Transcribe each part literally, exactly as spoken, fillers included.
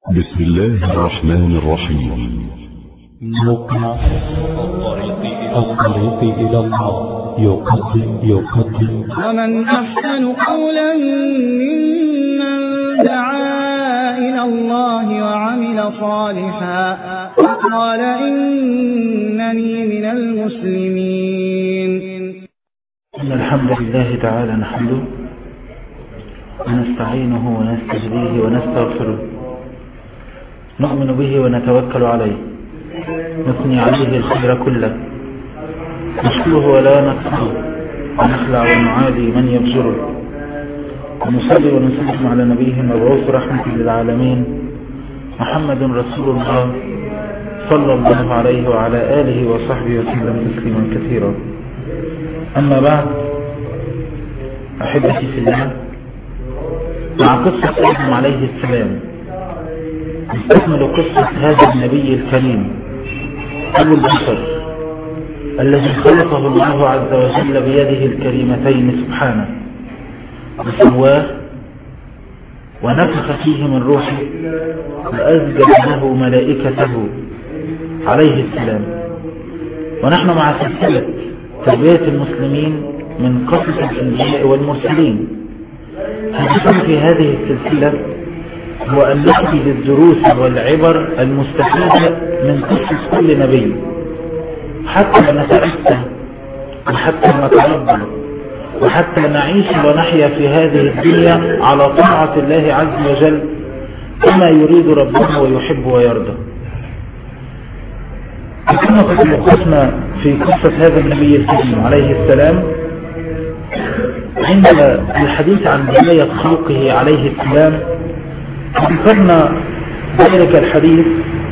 بسم الله الرحمن الرحيم. موقع الطريق إلى الله يقدم يقدم ومن أحسن قولا ممن دعا إلى الله وعمل صالحا وقال إنني من المسلمين. إن الحمد لله تعالى نحمده ونستعينه ونستهديه ونستغفره، نؤمن به ونتوكل عليه، نثني عليه الخير كله، نشكره ولا نكفره، ونخلع ونعادي من يفجره، ونصلي ونسلم على نبيه المبعوث رحمة للعالمين محمد رسول الله صلى الله عليه وعلى آله وصحبه وسلم تسليما كثيرا. أما بعد، أحبتي في الله، مع قصة آدم عليه السلام نستكمل قصة هذا النبي الكريم أبو البشر الذي خلقه الله عز وجل بيده الكريمتين سبحانه، وسواه ونفخ فيه من روحه وأسجد له ملائكته عليه السلام. ونحن مع سلسلة تربية المسلمين من قصص الأنبياء والمرسلين. هدفنا في هذه السلسلة هو أن نأتي بالدروس والعبر المستفيدة من قصص كل نبي، حتى نتأسى وحتى نتربى وحتى نعيش ونحيا في هذه الدنيا على طاعة الله عز وجل كما يريد ربنا ويحب ويرضى. كما قد وقفنا في قصة هذا النبي الكريم عليه السلام عند الحديث عن بداية خلقه عليه السلام، ذكرنا ذلك الحديث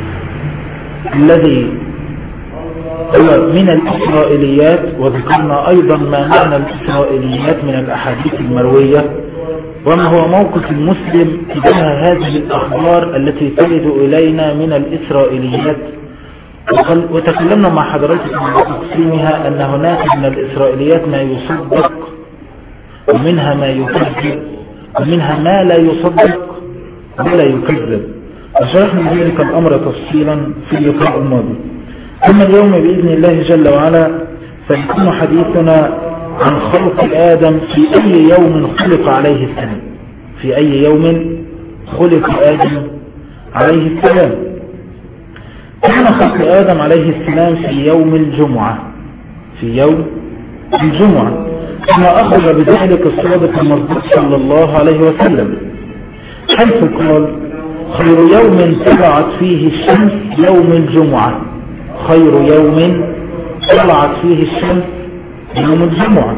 الذي هو من الإسرائيليات، وذكرنا أيضا ما معنى الإسرائيليات من الأحاديث المروية، وما هو موقف المسلم تجاه هذه الأخبار التي ترد إلينا من الإسرائيليات. وتكلمنا مع حضراتكم عن تقسيمها، أن هناك من الإسرائيليات ما يصدق ومنها ما يكذب ومنها ما لا يصدق ولا يكذب، وشرحنا ذلك الأمر تفصيلا في اللقاء الماضي. أما اليوم بإذن الله جل وعلا سيكون حديثنا عن خلق آدم في أي يوم خلق عليه السلام. في أي يوم خلق آدم عليه السلام؟ كان خلق آدم عليه السلام في يوم الجمعة، في يوم الجمعة كما أخبر بذلك الصادق المصدوق صلى الله عليه وسلم، حيث قال: خير يوم طلعت فيه الشمس يوم الجمعة. خير يوم طلعت فيه الشمس يوم الجمعة.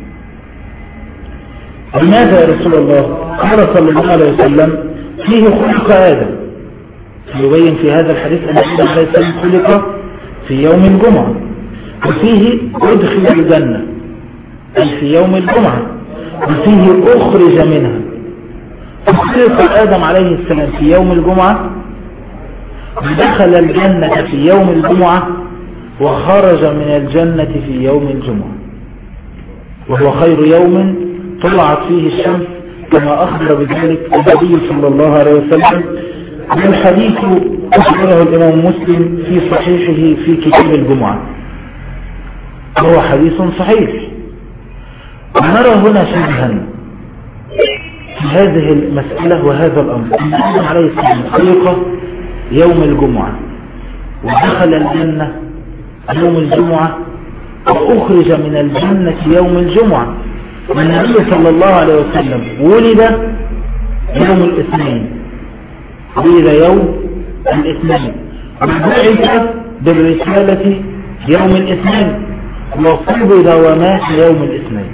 لماذا يا رسول الله؟ قال صلى الله عليه وسلم: فيه خلق آدم. يبين في هذا الحديث أن آدم عليه السلام خلق في يوم الجمعة، وفيه أدخل الجنة أي في يوم الجمعة، وفيه أخرج منها. خلق آدم عليه السلام في يوم الجمعة، ودخل الجنة في يوم الجمعة، وخرج من الجنة في يوم الجمعة، وهو خير يوم طلعت فيه الشمس كما أخبر بذلك النبي صلى الله عليه وسلم. والحديث أخبره الإمام مسلم في صحيحه في كتاب الجمعة، وهو حديث صحيح. ونرى هنا شبها في هذه المسألة وهذا الأمر، أن آدم عليه السلام خلق يوم الجمعة، ودخل الجنة يوم الجمعة، وأخرج من الجنة يوم الجمعة. والنبي صلى الله عليه وسلم ولد يوم الاثنين، ولد يوم الاثنين، وبعث بالرسالة يوم الاثنين، وقبض ومات يوم الاثنين.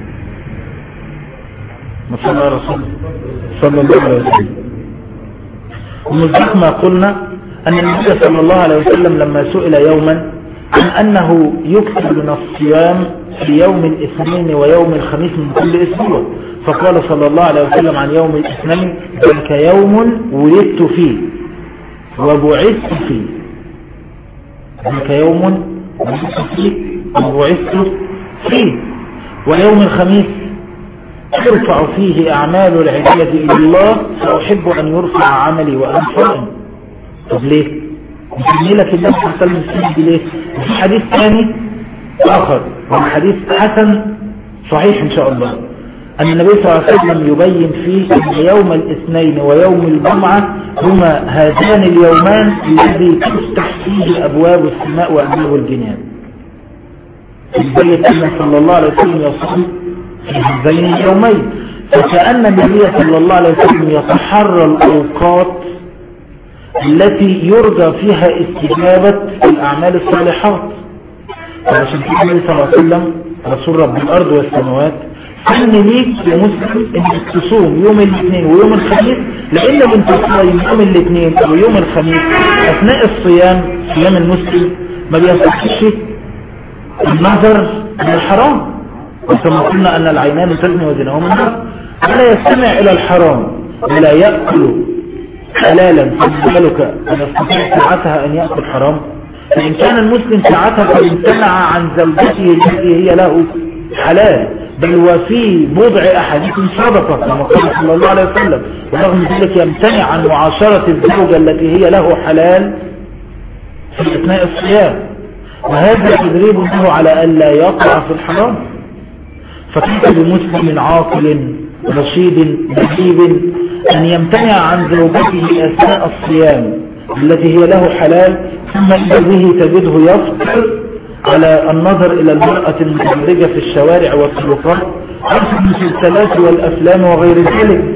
صلى الله رسول صلى الله عليه وسلم. ومزيد ما قلنا أن النبي صلى الله عليه وسلم لما سئل يوما عن أنه يكتب من الصيام في يوم الاثنين ويوم الخميس من كل أسبوع، فقال صلى الله عليه وسلم عن يوم الاثنين: ذلك يوم ولدت فيه وبعثت فيه. ذلك يوم ولدت فيه وبعثت فيه. ويوم الخميس يرفع فيه أعمال العباد إلى الله، فأحب أن يرفع عملي وأنا صائم. طب ليه؟ يسمي لك النبي صلى الله عليه وسلم السنة دي ليه؟ وفي حديث ثاني آخر وهو حديث حسن صحيح إن شاء الله، أن النبي صلى الله عليه وسلم يبين فيه أن يوم الاثنين ويوم الجمعة هما هذان اليومان الذي تفتح فيه أبواب السماء وأبواب الجنان. يبين أن صلى الله عليه وسلم يصوم في هذين اليومين، فكأن النبي صلى الله عليه وسلم يتحرى الأوقات التي يرجى فيها استجابة الأعمال الصالحات. فعشان كده النبي صلى الله عليه وسلم رسول رب الأرض والسماوات سن ليك يا مسلم انك تصوم يوم الاثنين ويوم الخميس، لان انت تصوم يوم الاثنين او يوم الخميس اثناء الصيام صيام المسلم ما بيصحش النظر للحرام، وكما قلنا ان العينان تزني وزناهما النار، ولا يستمع الى الحرام ولا يأكل حلالا فبالك ان يستطيع ساعتها ان يأكل حرام. فان كان المسلم ساعتها قد امتنع عن زوجته التي هي له حلال، بل وفي بضع أحاديث صدقة كما قال صلى الله عليه وسلم، ورغم ذلك يمتنع عن معاشرة الزوجة التي هي له حلال في أثناء الصيام، وهذا تدريب له على ألا يقع في الحرام. فكيف بمسلم عاقل رشيد نجيب أن يمتنع عن زوجته أثناء الصيام التي هي له حلال، ثم إذا به تجده يفطر على النظر إلى المرأة المتبرجة في الشوارع والسلوكات أو في المسلسلات والأفلام وغير ذلك.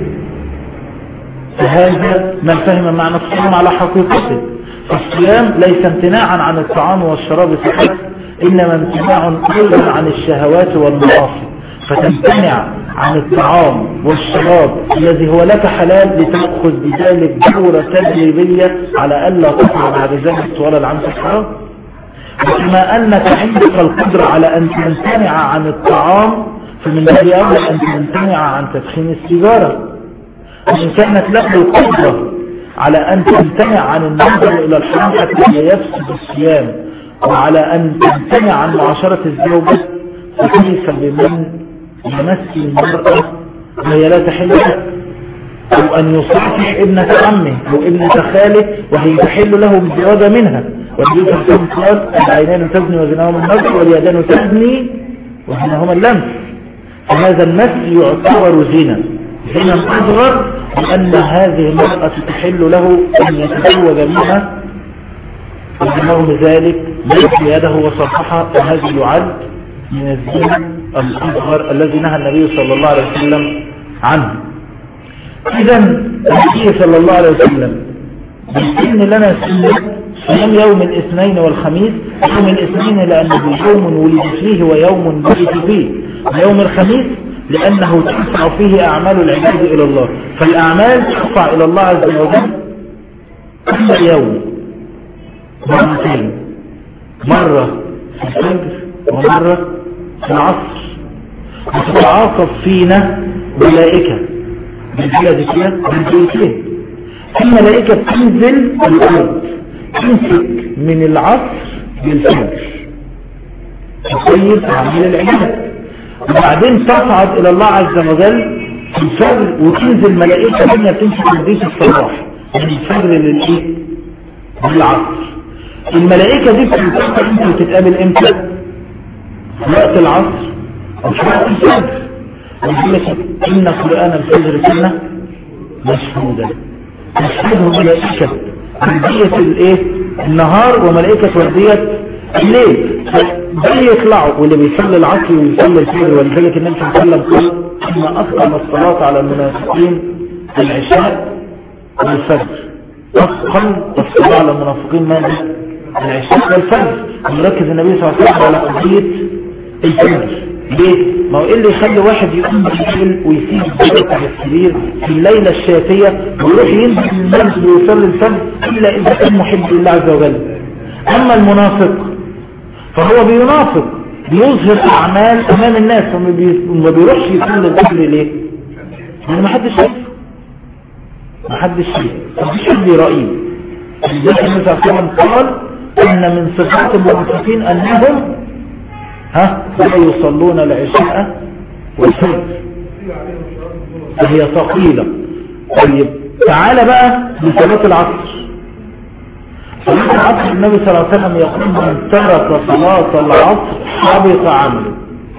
فهذا من فهم معنى الصيام على حقيقته. فالصيام ليس امتناعا عن الطعام والشراب فقط، إنما امتناع أيضا عن الشهوات والمعاصي، فتمتنع عن الطعام والشراب الذي هو لك حلال لتأخذ بذلك دورة تدريبية على ألا تقع بعد ذلك طوال العام في الحرام. وكما أنك عندك القدرة على أن تمتنع عن الطعام، فمن باب أولى أن تمتنع عن تدخين السيجارة. وإن كانت لك القدرة على أن تمتنع عن النظر إلى الحرام حتى يفسد الصيام، وعلى أن تمتنع عن معاشرة الزوجة، فكيف بمن يمس المرأة وهي لا تحل له، أو أن يصافح ابنة عمه أو ابنة خاله وهي تحل له بالزواج منها. والنبي صلى الله عليه وسلم قال العينان تزني وزناهما النظر واليدان تزني وزناهما اللمس. فهذا المس يعتبر زنا زنا أصغر، لأن هذه المرأة تحل له أن يتزوج منها، ورغم ذلك مس يده وصافحها، فهذا يعد من الزنا الأصغر الذي نهى النبي صلى الله عليه وسلم عنه. إذا النبي صلى الله عليه وسلم بيسن لنا سنة صيام يوم الاثنين والخميس. يوم الاثنين لأنه يوم ولد فيه ويوم بئس فيه، ويوم الخميس لأنه ترفع فيه أعمال العباد إلى الله. فالأعمال ترفع إلى الله عز وجل كل يوم مرتين، مرة في الفجر ومرة في العصر، وتتعاطف فينا ملائكة بالبلد كده بالبيتين. في ملائكة تنزل الأرض تمسك من العصر بالفجر تقيد أعمال العباد، وبعدين تصعد إلى الله عز وجل في الفجر وتنزل ملائكة ثانية تمسك من بيت الصباح من الفجر للإيه؟ بالعصر. الملائكة دي بتتقابل امتى وتتقابل امتى؟ في وقت العصر أو في وقت الفجر. ويقول لك إن قرآن الفجر كنا مشهودا، تشهده ملائكة وردية الايه النهار وملائكة وردية الليل. ده يطلعوا واللي بيصلي العصر ويصلي الفجر، ولذلك النبي صلى الله عليه وسلم قال إن أثقل الصلاة على المنافقين العشاء والفجر. أثقل الصلاة على المنافقين ماذا؟ العشاء والفجر. وركز النبي صلى الله عليه وسلم على قضية الفجر. ليه؟ ما هو إيه اللي يخلي واحد يقوم بالليل ويسيب الجبل على السرير في الليلة الشاتية ويروح ينزل من المسجد ويصلي الفجر إلا إذا كان محب لله عز وجل؟ أما المنافق فهو بينافق، بيظهر أعمال أمام الناس وما بيروحش يصلي الفجر. ليه؟ لأن ما حدش شايفه، ما حدش شايفه، ما فيش حد يرائيه. لذلك النبي صلى الله عليه وسلم قال إن من صفات المنافقين أنهم ها لا يصلون العشاء والفجر، فهي ثقيلة. طيب تعال بقى لصلاة العصر. صلاة العصر النبي صلى الله عليه وسلم يقول من ترك صلاة العصر حبط عمله،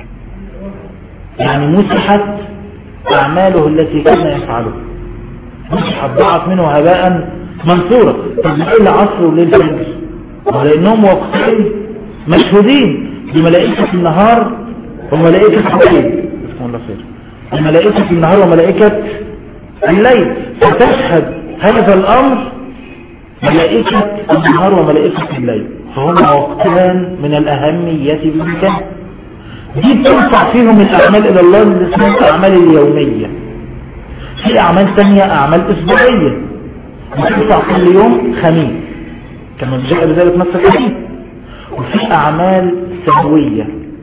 يعني مسحت أعماله التي كان يفعلها، مسحت ضاعت منه هباء منثورا. طب ليه العصر وليه الفجر؟ ولأنهم وقتين مشهودين بملائكة النهار وملائكة الليل، بسم الله خير، ملائكة النهار وملائكة الليل، فتشهد هذا الأمر ملائكة النهار وملائكة الليل، فهم وقتان من الأهمية بمكان. دي تنفع فيهم الأعمال إلى الله اللي اسمها الأعمال اليومية. في أعمال ثانية أعمال أسبوعية بتنفع كل يوم خميس كما جاء بذلك نص الحديث، وفي أعمال سنوية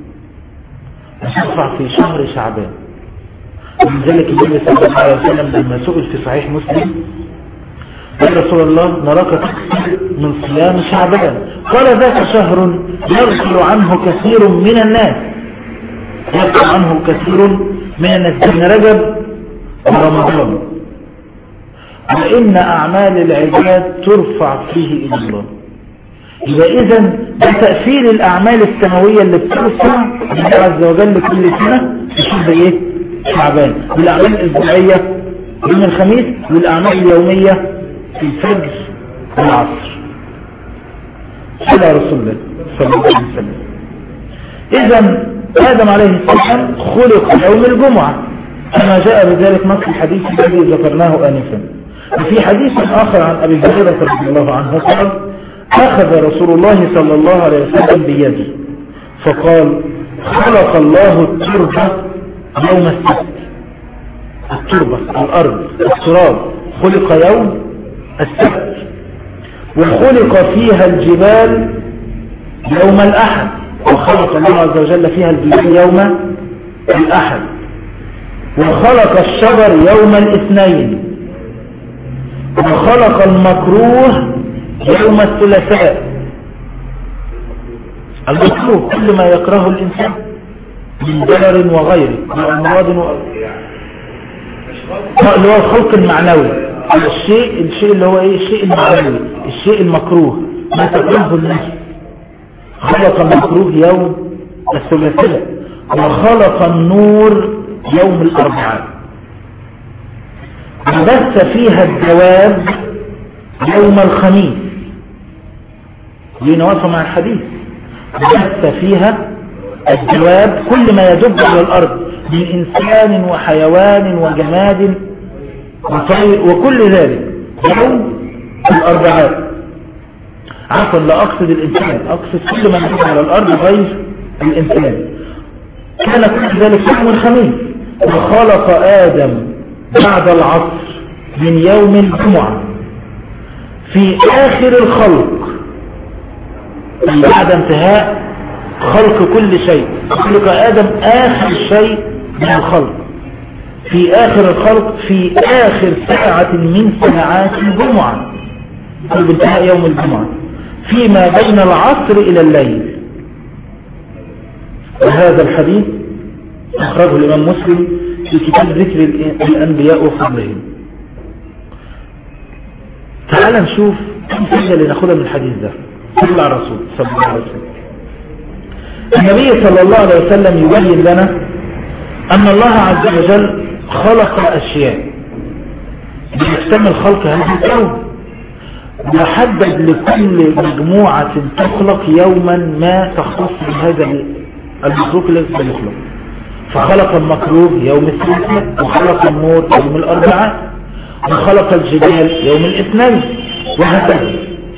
بتنفع في شهر شعبان. ولذلك النبي صلى الله عليه وسلم لما سئل في صحيح مسلم يا رسول الله نراك تكثر من صيام شعبان، قال ذاك شهر يغفل عنه كثير من الناس، يغفل عنه كثير من الناس بين رجب ورمضان، وإن أعمال العباد ترفع فيه إلى الله. يبقى إذن بتأثير الأعمال السنوية اللي بترفع الله عز وجل كل سنة في شهر إيه؟ شعبان، والأعمال الأسبوعية يوم الخميس، والأعمال اليومية في الفجر والعصر. صلى رسول الله صلى الله عليه وسلم. إذن آدم عليه السلام خلق يوم الجمعة كما جاء بذلك نص الحديث الذي ذكرناه آنفا. وفي حديث آخر عن أبي هريرة رضي الله عنه قال أخذ رسول الله صلى الله عليه وسلم بيدي فقال خلق الله التربة يوم السبت. التربة الأرض التراب خلق يوم السبت، وخلق فيها الجبال يوم الأحد، وخلق الله عز وجل فيها الجبال يوم الأحد، وخلق الشجر يوم الاثنين، وخلق المكروه يوم الثلاثاء. المكروه كل ما يكره الإنسان من ضرر وغيره من أمراض وغيره، اللي هو الخلق المعنوي، الشيء الشيء اللي هو ايه الشيء المعنوي، الشيء المكروه ما تكرهه النفس. خلق المكروه يوم الثلاثاء، وخلق النور يوم الأربعاء، وبث فيها الدواب يوم الخميس. دي نواصل مع الحديث. وبث فيها الدواب كل ما يدب على الأرض من إنسان وحيوان وجماد وطير وكل ذلك يوم الأربعاء. عفوا لا أقصد الإنسان، أقصد كل ما يدب على الأرض غير الإنسان. كان كل ذلك يوم الخميس. وخلق آدم بعد العصر من يوم الجمعة في آخر الخلق، بعد انتهاء خلق كل شيء. خلق آدم آخر شيء من الخلق في آخر الخلق في آخر ساعة من ساعات الجمعة، أو بانتهاء يوم الجمعة، فيما بين العصر إلى الليل. وهذا الحديث أخرجه الإمام مسلم في كتاب ذكر الأنبياء وفضلهم. تعال نشوف كم حاجة اللي ناخدها من الحديث ده. صلى على الرسول صلى الله عليه وسلم. النبي صلى الله عليه وسلم يبين لنا أن الله عز وجل خلق أشياء ليكتمل خلق هذا الكون، وحدد لكل مجموعة تخلق يوما ما تختص بهذا المخلوق الذي سيخلق. فخلق المكروه يوم الثلاثاء، وخلق النور يوم الأربعاء، وخلق الجبال يوم الاثنين، وهكذا.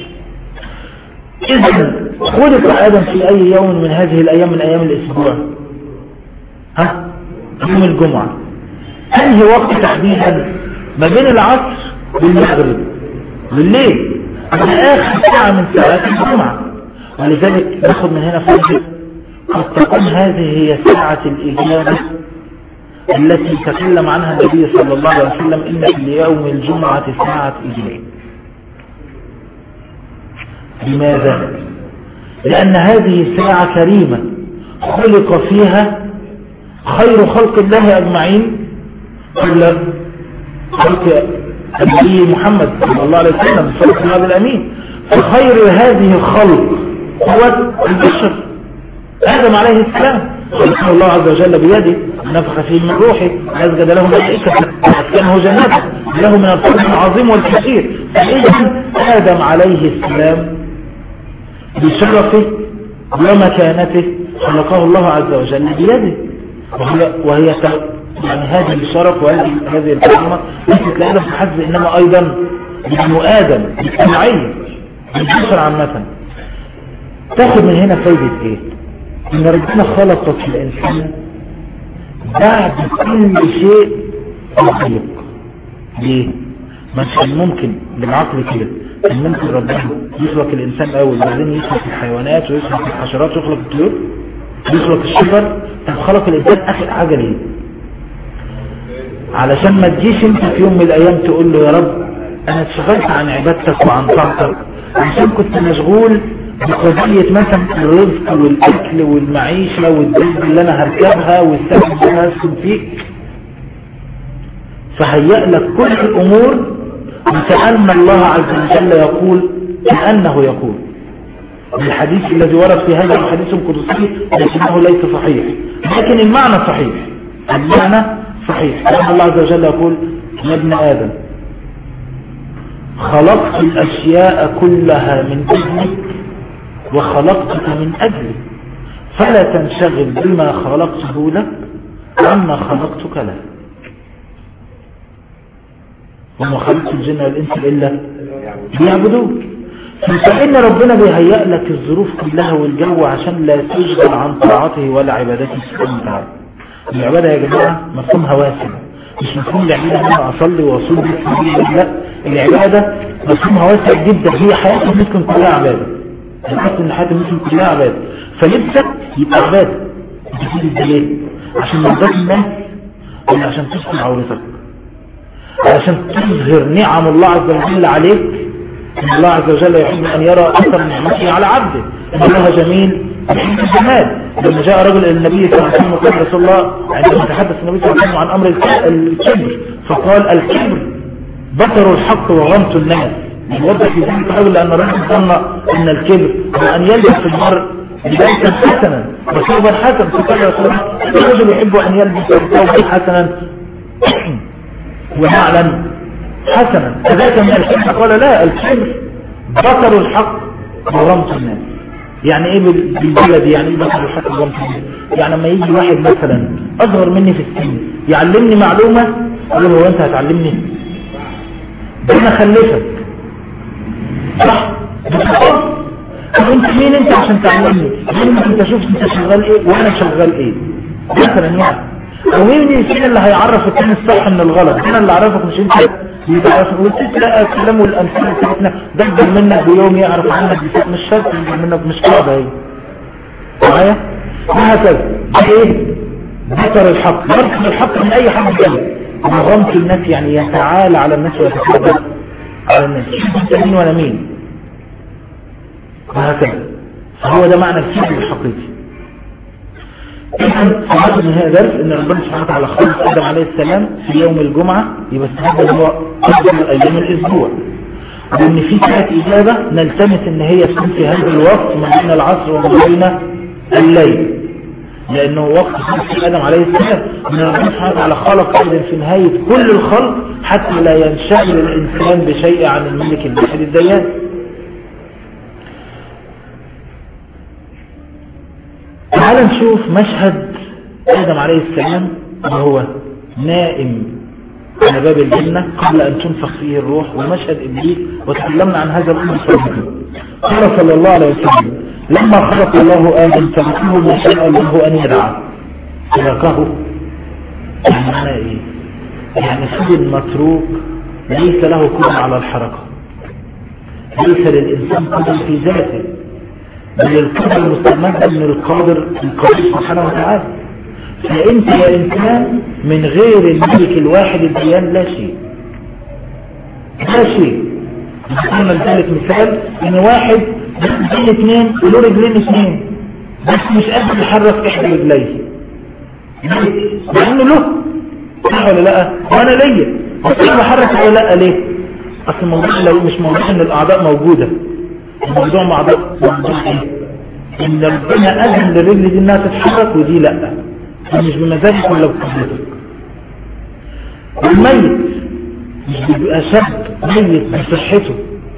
إذن خلق آدم في أي يوم من هذه الأيام من أيام الأسبوع؟ ها؟ يوم الجمعة. أنهي وقت تحديدا؟ ما بين العصر والمغرب والليل، على آخر ساعة من ساعات الجمعة. ولذلك ناخذ من هنا فائدة، قد تكون هذه هي ساعة الإجابة التي تكلم عنها النبي صلى الله عليه وسلم إن في يوم الجمعة ساعة إجابة. لماذا؟ لأن هذه ساعة كريمة خلق فيها خير خلق الله أجمعين قبل خلق النبي محمد صلى الله عليه وسلم صلى الله عليه الأمين. فخير هذه الخلق هو البشر آدم عليه السلام، خلقه الله عز وجل بيده، نفخ فيه من روحه، أسجد له ملائكة، أسكنه جنته، له من الفضل العظيم والكثير. فإذا آدم عليه السلام بشرفه ومكانته خلقه الله عز وجل بيده، وهي, وهي يعني هذه الشرف وهذه هذه الكرامة ليست لآدم فحسب، إنما أيضا بنو آدم اجتماعيا البشر عامة. تاخد من هنا فايدة إيه؟ إن ربنا خلق في الإنسان بعد كل شيء مخلوق. ليه؟ ما كان ممكن بالعقل كده كان ممكن ربنا يخلق الإنسان أول وبعدين يخلق الحيوانات ويخلق الحشرات ويخلق الطيور ويخلق الشجر؟ طب خلق الإنسان آخر حاجة ليه؟ علشان ما تجيش انت في يوم من الأيام تقول له يا رب أنا اتشغلت عن عبادتك وعن طاعتك عشان كنت مشغول بقضية مثلا الرزق والأكل والمعيشة والدب اللي أنا هركبها والسبب اللي أنا هسكن فيك، فهيأ لك كل الأمور وكأن الله عز وجل يقول كأنه يقول. الحديث الذي ورد في هذا الحديث القدسي لكنه ليس صحيح، لكن المعنى صحيح، المعنى صحيح. كأن الله عز وجل يقول يا ابن آدم خلقت الأشياء كلها من أجلك وخلقتك من أجلي فلا تنشغل بما خلقته لك عما خلقتك له. وما خلقت الجن والإنس إلا ليعبدوك. فإن ربنا بيهيأ لك الظروف كلها والجو عشان لا تشغل عن طاعته ولا عبادته سبحانه وتعالى. العبادة يا جماعة مفهومها واسع، مش مفهوم العبادة أنا أصلي وأصوم بس، لا، العبادة مفهومها واسع جدا. هي حياة المسلم كلها عبادة، الأصل إن حياة المسلم كلها عبادة. فلبسك يبقى عبادة تفيد الدليل عشان مرضات الناس ولا عشان تسكن عورتك، علشان تظهر نعم الله عز وجل عليك. إن الله عز وجل يحب أن يرى أثر نعمته على عبده، إن الله جميل يحب الجمال. لما جاء رجل إلى النبي صلى الله عليه وسلم وقال رسول الله عندما تحدث النبي صلى الله عليه وسلم عن أمر الكبر فقال الكبر بطر الحق وغمط الناس. يوضح في ذلك الرجل لأن الرجل ظن أن الكبر هو أن يلبس في المرء لباسا حسنا وثوبا حسنا، فقال رسول الله الرجل يحب أن يلبس ثوبا حسنا ونعلا حسنا فذاك من الكبر. قال لا، الكبر بطر الحق وغمط الناس. يعني ايه بالبلد؟ يعني ايه بطر الحق وغمط الناس؟ يعني لما يجي واحد مثلا اصغر مني في السن يعلمني معلومة اقول له هو انت هتعلمني؟ ده انا خلفك صح؟ طب انت مين انت عشان تعلمني؟ مين انت شوف انت شغال ايه وانا شغال ايه مثلا يعني؟ او مين الانسان اللي هيعرف الثاني الصح من الغلط؟ انا اللي اعرفك مش انت. يتعرف وتتلاقى الكلام والامثله بتاعتنا ده اكبر منك بيوم يعرف عنك مش شرط اكبر منك، مش قاعده اهي معايا وهكذا. ايه بطر الحق؟ بطر الحق من اي حد تاني. وغمط الناس يعني يتعالى على الناس ويتكبر على الناس، انت مين وانا مين وهكذا. فهو ده معنى الكبر الحقيقي. إذن فهذا من هذا درس إن ربنا سبحانه وتعالى خلق آدم عليه السلام في يوم الجمعة، يبقى هذا هو أفضل أيام الأسبوع، وإن في ساعة إجابة نلتمس إن هي تكون في هذا الوقت ما بين العصر وما بين الليل، لأنه وقت خلق آدم عليه السلام إن ربنا سبحانه وتعالى خلق آدم في نهاية كل الخلق حتى لا ينشغل الإنسان بشيء عن الملك الواحد الديان. تعال نشوف مشهد آدم عليه السلام وهو نائم على باب الجنة قبل أن تنفخ فيه الروح، ومشهد إبليس وتكلمنا عن هذا الأمر سابقا. قال صلى الله عليه وسلم لما خلق الله آدم تركه ما شاء له أن يدعى. تركه يعني معنى إيه؟ يعني فضل متروك ليس له قدرة على الحركة، ليس للإنسان قدرة في ذاته، بل القدر المستمد من القادر القدير سبحانه وتعالى. فأنت يا إنسان من غير الملك الواحد الديان لا شيء، لا شيء. نقول لذلك مثال إن واحد بين اثنين وله رجلين اثنين بس مش قادر يحرك إحدى رجليه، مع إنه له صح ولا لا؟ وأنا ليا بس أنا بحرك ولا لا؟ ليه؟ أصل الموضوع لو مش موضوع إن الأعضاء موجودة الموضوع مع موضوع ايه؟ ان ربنا اذن للرجل دي انها تتحرك ودي لا، مش بمزاجك ولا بقدرتك. والميت مش بيبقى شاب ميت بصحته،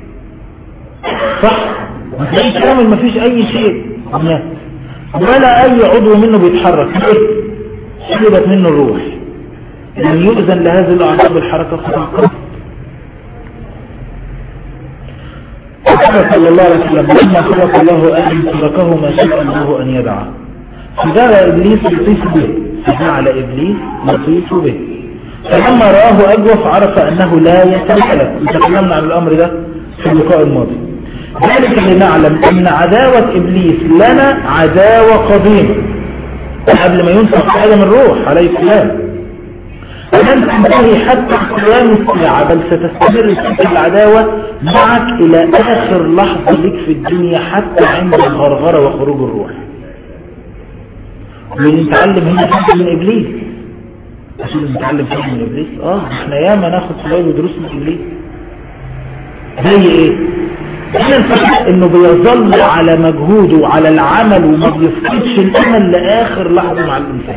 صح؟ مفيش كامل، مفيش اي شيء مات ولا اي عضو منه بيتحرك، ليه؟ سلبت منه الروح، لم يؤذن لهذه الاعضاء بالحركه خطأ. قال صلى الله عليه وسلم لما خلق الله آدم تركه ما شاء الله أن يدعه، فجعل إبليس يطيف به، فجعل إبليس يطيف به، فلما رآه أجوف عرف أنه لا يتحرك. وتكلمنا عن الأمر ده في اللقاء الماضي. ذلك لنعلم أن عداوة إبليس لنا عداوة قديمة قبل ما ينفخ آدم الروح عليه السلام، ولن تنتهي حتى قيام الساعة، بل ستستمر تلك العداوة معك إلى آخر لحظة لك في الدنيا، حتى عند الغرغرة وخروج الروح. ونتعلم هنا حاجة من إبليس، عشان نتعلم حاجة من إبليس. آه احنا ياما ناخد فوائد ودروس من إبليس. زي إيه؟ هنا الفرق إنه بيظل على مجهوده وعلى العمل وما بيفقدش الأمل لآخر لحظة مع الإنسان.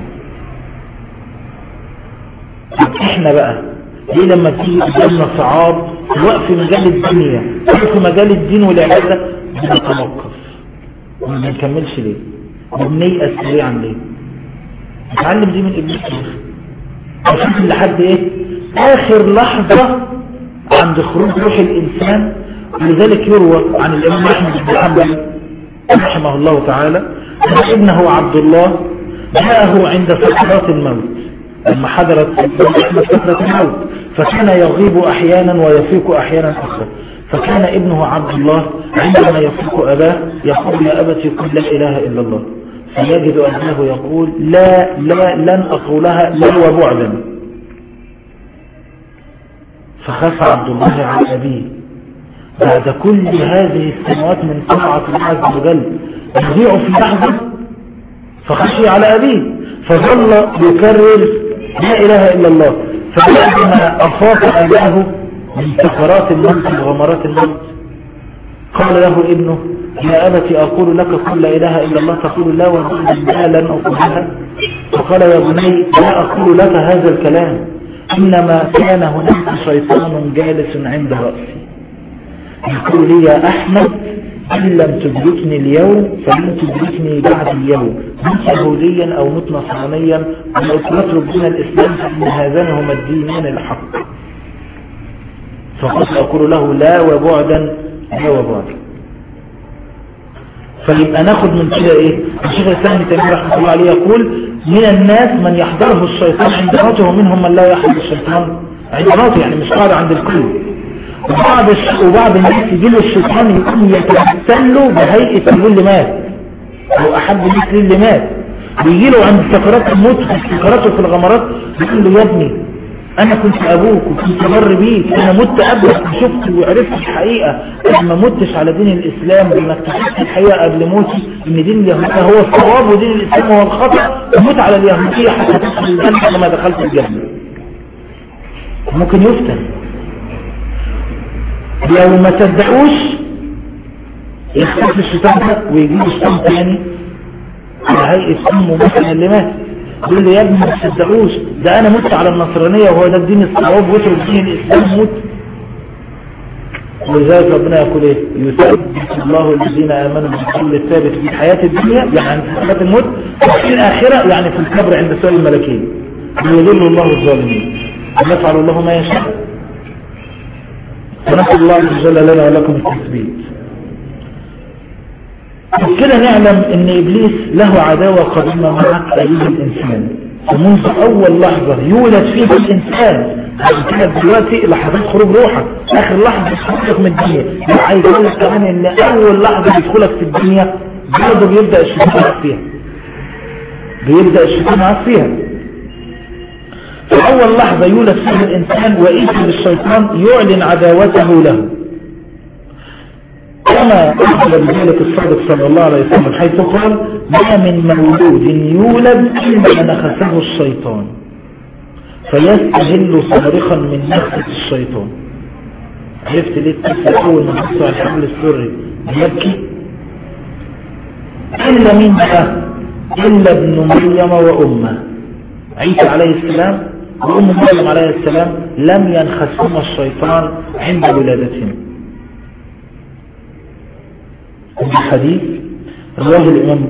احنا بقى ليه لما تيجي قدامنا صعاب سواء في مجال الدنيا او في مجال الدين والعباده بنتوقف وما بنكملش ليه؟ وبنيأس سريعا ليه؟ نتعلم دي من ابليس. نشوف لحد ايه؟ اخر لحظه عند خروج روح الانسان. ولذلك يروى عن الامام احمد بن حنبل رحمه الله تعالى ان ابنه عبد الله جاءه عند سكرات الموت، لما حضرت أحمد سكرة الموت، فكان يغيب أحيانا ويفيق أحيانا أخرى. فكان ابنه عبد الله عندما يفيق أباه يقول يا أبتي قل لا إله إلا الله، فيجد أباه يقول لا لا لن أقولها لا وبعدا. فخاف عبد الله عن أبيه بعد كل هذه السنوات من طاعة الله عز وجل يضيع في لحظة، فخشي على أبيه فظل يكرر لا إله إلا الله. فبعدما أفاق أباه من سكرات الموت وغمرات الموت قال له ابنه يا أبتي أقول لك قل لا إله إلا الله، تقول لا وبعدا لا لن أقولها. فقال يا بني لا أقول لك هذا الكلام، إنما كان هناك شيطان جالس عند رأسي يقول لي يا أحمد إن لم تدركني اليوم فلن تدركني بعد اليوم، مت يهوديا أو مت نصرانيا، ولو تترك دين الإسلام فإن هذان هما الدينان الحق. فقلت أقول له لا وبعدا لا وبعدا. فيبقى ناخد من كده إيه؟ الشيخ الإسلام ابن تيمية رحمه الله عليه يقول من الناس من يحضره الشيطان عند موته ومنهم من لا يحضر الشيطان عند موته، يعني مش قاعد عند الكل. وبعض وبعض الناس يجي له الشيطان يقوم يتمثل له بهيئة اللي مات او احب مثل اللي مات، ويجي له عند سكرات الموت في سكراته في الغمرات يقول له يا ابني انا كنت ابوك وكنت مر بيك، انا مت قبلك وشفت وعرفت الحقيقة، انا ما متش على دين الاسلام لانك اكتشفت الحقيقة قبل موتي ان دين اليهودية هو الصواب ودين الاسلام هو الخطأ، وموت على اليهودية حتى تدخل الجنة لما دخلت الجنة. ممكن يفتن لو ما صدقوش يختفي الشيطان ده ويجيب الشيطان تاني على هيئة امه مثلا اللي مات يقول له يا ابني ما تصدقوش ده انا مت على النصرانية وهو ده الدين الصواب وترك دين الاسلام موت. ولذلك ربنا يقول ايه؟ يثبت الله الذين امنوا بالقول الثابت في الحياة الدنيا يعني في حياة الموت، وفي الاخرة يعني في القبر عند سؤال الملكين، ويضل الله الظالمين ويفعل الله ما يشاء. ونسأل الله عز وجل لنا ولكم التثبيت. كده نعلم ان ابليس له عداوة قديمة معك ايها الانسان، ومنذ اول لحظة يولد فيها الانسان كده دلوقتي لحظات خروج روحك اخر لحظة خروجك من الدنيا. عايز اقول لك كمان ان اول لحظة يدخلك في الدنيا برضه بيبدأ الشيطان معاك فيها بيبدأ الشيطان معاك فيها في أول لحظة يولد فيها الإنسان وإذن الشيطان يعلن عداوته له، كما أخبر بذلك الصادق صلى الله عليه وسلم حيث قال ما من مولود يولد إلا نخسه الشيطان فيستهل صارخا من نفسة الشيطان. عرفت ليه الطفل أول ما نفسه على الحمل السري يبكي إلا مين بقى؟ إلا ابن مريم وأمه عيسى عليه السلام وأم مريم عليه السلام لم ينخسهما الشيطان عند ولادتهم. الحديث رواه الإمام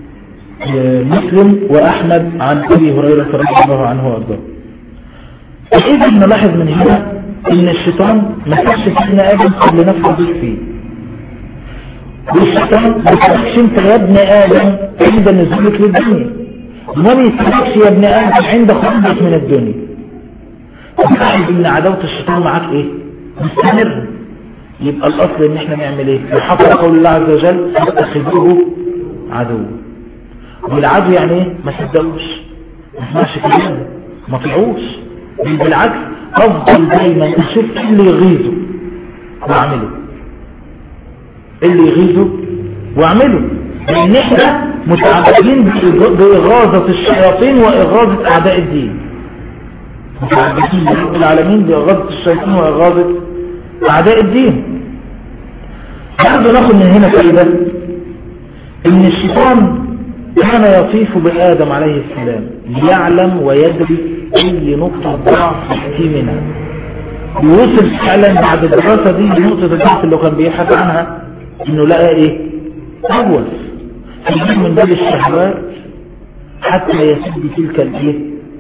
مسلم وأحمد عن أبي هريرة رضي الله عنه وأرضاه. إذن نلاحظ من هنا إن الشيطان ما كانش سيدنا آدم قبل نفسه بيه فيه، والشيطان ما كانش انت يا ابن آدم عند نزولك للدنيا، وما بيسمعكش يا ابن آدم عند خروجك من الدنيا. وتعرف إن عداوة الشيطان معاك إيه؟ مستمر. يبقى الأصل إن إحنا نعمل إيه؟ نحفظ قول الله عز وجل فاتخذوه عدو. والعدو يعني إيه؟ ما صدقوش، ما اسمعش كلامه، ما طيعوش، بالعكس أفضل دايما أشوف اللي يغيظه وأعمله، اللي يغيظه وأعمله، لأن إحنا متعبدين بإغاظة الشياطين وإغاظة أعداء الدين. متعبدين برب العالمين بإغاظة الشياطين وإغاظة أعداء الدين. برضه ناخد من هنا فائدة إن الشيطان كان يطيف بآدم عليه السلام ليعلم ويدري أي نقطة ضعف في منها. ووصل فعلا بعد الدراسة دي لنقطة الضعف اللي كان بيبحث عنها، إنه لقى إيه؟ أهوس في من باب الشهوات حتى يسد تلك الإيه؟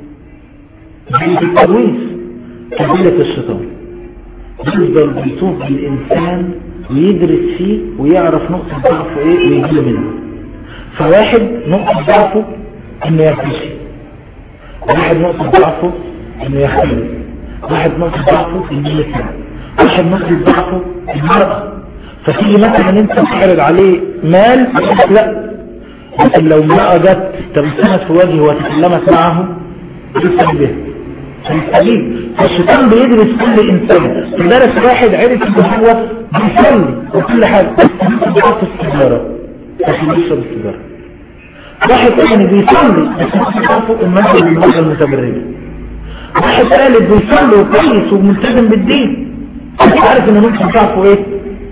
الترويث كبيرة الشيطان. يفضل بيطوف بالإنسان ويدرس فيه ويعرف نقطة ضعفه إيه ويجيله منها. فواحد نقطة ضعفه إنه يرتشي، واحد نقطة ضعفه إنه يختلف، واحد نقطة ضعفه إنه يسمع، واحد نقطة ضعفه المرأة. فتيجي مثلا أنت تعرض عليه مال يقول لا، لكن لو امرأة جت تبسمت في وجهه وتكلمت معه يسمع به فيستجيب. فالشيطان بيدرس كل إنسان. درس واحد عرف إن هو بيصلي وكل حاجة بس ضعف السيجارة عشان يشرب السيجارة. واحد ثاني بيصلي بس ضعفه المنزل بالمرأة المتبرجة. واحد ثالث بيصلي وكويس وملتزم بالدين بس عارف إن ممكن ضعفه إيه؟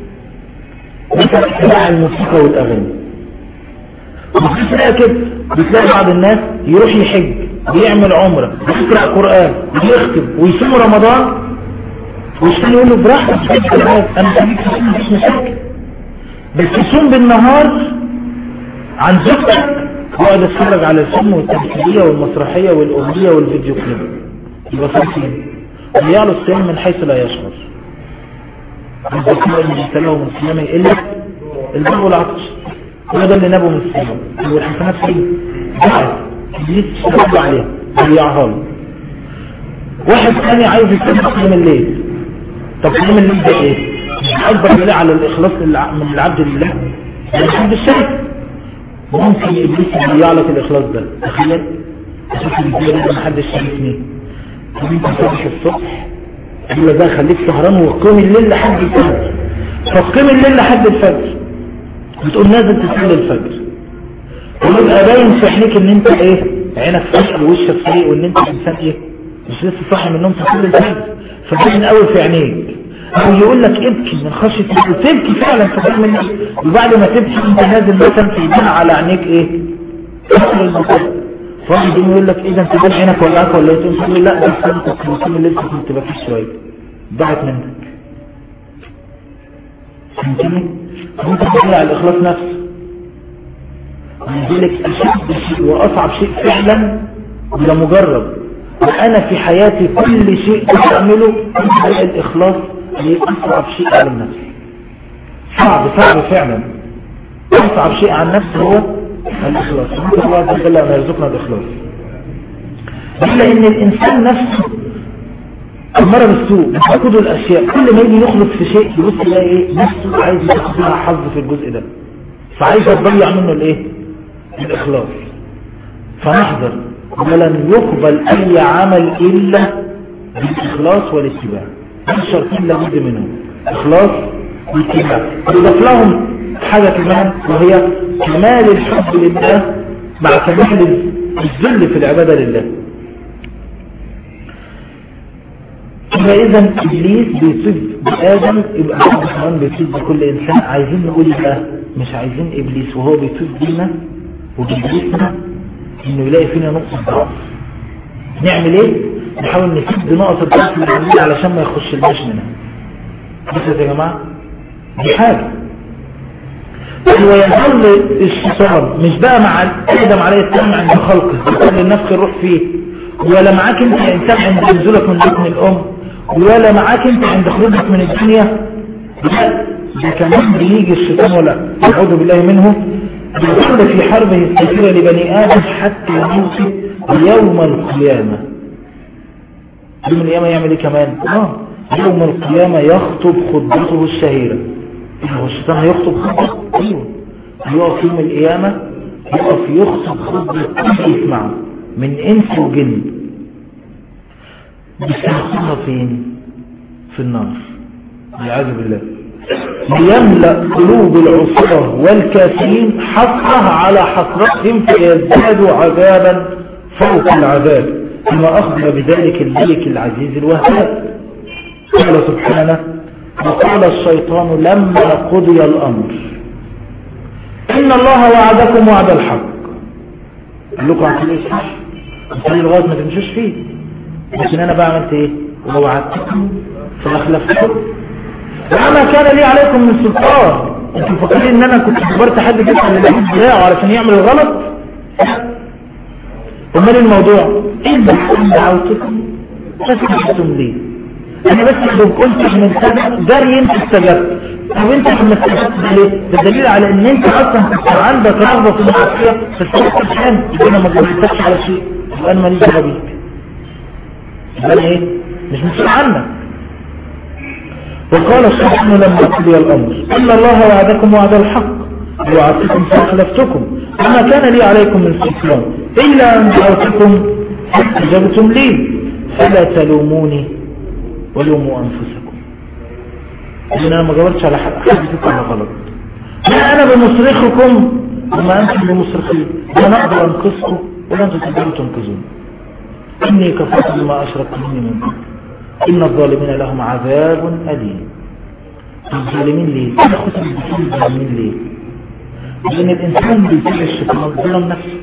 مثلا اتباع الموسيقى والأغاني. وبتلاقي كده بتلاقي بعض الناس يروح يحج ويعمل عمرة ويقرأ قرآن ويختم ويصوم رمضان والشيطان يقول له براحتك انا مش مشاكل، بس يصوم بالنهار عن زوجتك وقعد اتفرج على الفيلم والتمثيلية والمسرحية والأغنية والفيديو كليب. يبقى صوتين ويعلو الصيام من حيث لا يشعر. عند الله ان يبتلاه من صيامه الا البر والعطش. هو ده اللي نابه من الصيام. والحسنات فيه بعد ابليس اشتغل عليها ويضيعها له. واحد ثاني عايز يصوم قيام الليل. طب قيام الليل ده ايه؟ اكبر دليل على الاخلاص من العبد لله من عند الشرك. ممكن ابليس يضيع لك الاخلاص ده. تخيل اشوف ازاي ده محدش شايفني. طب انت صبح الصبح يقول ده خليك سهران وقيم الليل لحد الفجر. فقيم الليل لحد الفجر بتقول نازل تصلي الفجر ويبقى باين في عينيك ان انت ايه؟ عينك فايقه ووشك فايق وان انت انسان ايه؟ مش لسه صاحي من النوم تصلي الفجر. فباين قوي في عينيك. او يقول لك ابكي من خشيه الله تبكي فعلا في قيام الليل. وبعد ما تبكي انت نازل مثلا في يبان على عينيك ايه؟ فجر المصيبه. فواحد يقول لك ايه ده انت بين عينك وجعك ولا ايه؟ تقول له لا ده انت كنت قيام الليل كنت بكي شويه ضاعت منك. فهمتني؟ ممكن تضيع الاخلاص نفسه. لذلك أشد شيء وأصعب شيء فعلا ولا مجرد. وأنا في حياتي كل شيء أعمله هو الإخلاص هي أصعب شيء على النفس. صعب صعب فعلا. أصعب شيء على النفس هو الإخلاص. نسأل الله عز وجل أن يرزقنا الإخلاص. لأن الإنسان نفسه أمر بالسوء بتأكده الأشياء. كل ما يجي يخلص في شيء يبص يلاقي إيه؟ نفسه عايز ياخد لها حظ في الجزء ده. فعايز تضيع منه الإيه؟ الإخلاص. فنحذر ولن يقبل أي عمل إلا بالإخلاص والاتباع. هذا الشرطين لابد منهم إخلاص والاتباع. يضاف لهم حاجة كمان وهي كمال الحب لله مع كمال الذل في العبادة لله. فإذا إبليس بيصيب بآدم يبقى بعد كمان بيفيد بكل إنسان. عايزين نقول بقى مش عايزين إبليس وهو بيفيد بينا وبيجلسنا إنه يلاقي فينا نقطة ضعف. نعمل إيه؟ نحاول نفيد بنقطة ضعف اللي عندنا علشان ما يخش الناش منها. بس يا جماعة دي حاجة. هو يظل الشيطان مش بقى مع آدم عليه السلام عند خلقه يقول للنفس الروح فيه، ولا معاك انت يا انسان عند نزولك من بطن الام، ولا معاك انت عند خروجك من الدنيا. لا ده كمان بيجي الشيطان ولا نعوذ بالله منه يظل في حربه الساخرة لبني آدم حتى يموت يوم القيامة. يوم القيامة يعمل ايه كمان؟ اه يوم القيامة يخطب خطبته الشهيرة. هو الشيطان هيخطب خطبه؟ ايوه يقف يوم القيامة يقف يخطب خطبه كل يسمعه من انس وجن. بس هيخطبها فين؟ في النار والعياذ بالله. ليملأ قلوب العصاة والكافرين حسرة على حسرتهم فيزدادوا عذابا فوق العذاب كما أخبر بذلك الملك العزيز الوهاب. قال سبحانه وقال الشيطان لما قضي الأمر إن الله وعدكم وعد الحق. قال لكم عن كل إصحاح وصلي لغاية ما تمشوش فيه، لكن أنا بقى عملت إيه؟ ووعدتكم فأخلفتكم وما كان لي عليكم من سلطان. انتوا فاكرين ان انا كنت كبرت حد جدا اللي لقيت دراعه علشان يعمل الغلط؟ امال الموضوع الا ان دعوتكم فاستجبتم لي. انا بس لو قلت من سنه جري انت استجبت. طب انت لما استجبت ليه؟ ده دليل على ان انت اصلا كنت عندك رغبه في المعصيه فاستجبت الان. يبقى انا ما جبتكش على شيء، يبقى انا ماليش دعوه بيك. يبقى انا ايه؟ مش مسؤول عنك. وقال الشيطان لما قضي الأمر إن الله وعدكم وعد الحق ووعدتكم فأخلفتكم وما كان لي عليكم من سلطان إلا أن دعوتكم فاستجبتم لي فلا تلوموني ولوموا أنفسكم. لأن أنا ما جاوبتش على حديثكم على غلط. لا أنا بمصرخكم وما أنتم بمصرخين. أنا أقدر أنقذكم ولا أنتم تقدروا تنقذون. إني كفرت بما أشركتموني من قبل إن الظالمين لهم عذاب أليم. الظالمين ليه؟ أنا خصم بكل الظالمين ليه؟ لأن الإنسان بيتبع الشيطان ظلم نفسه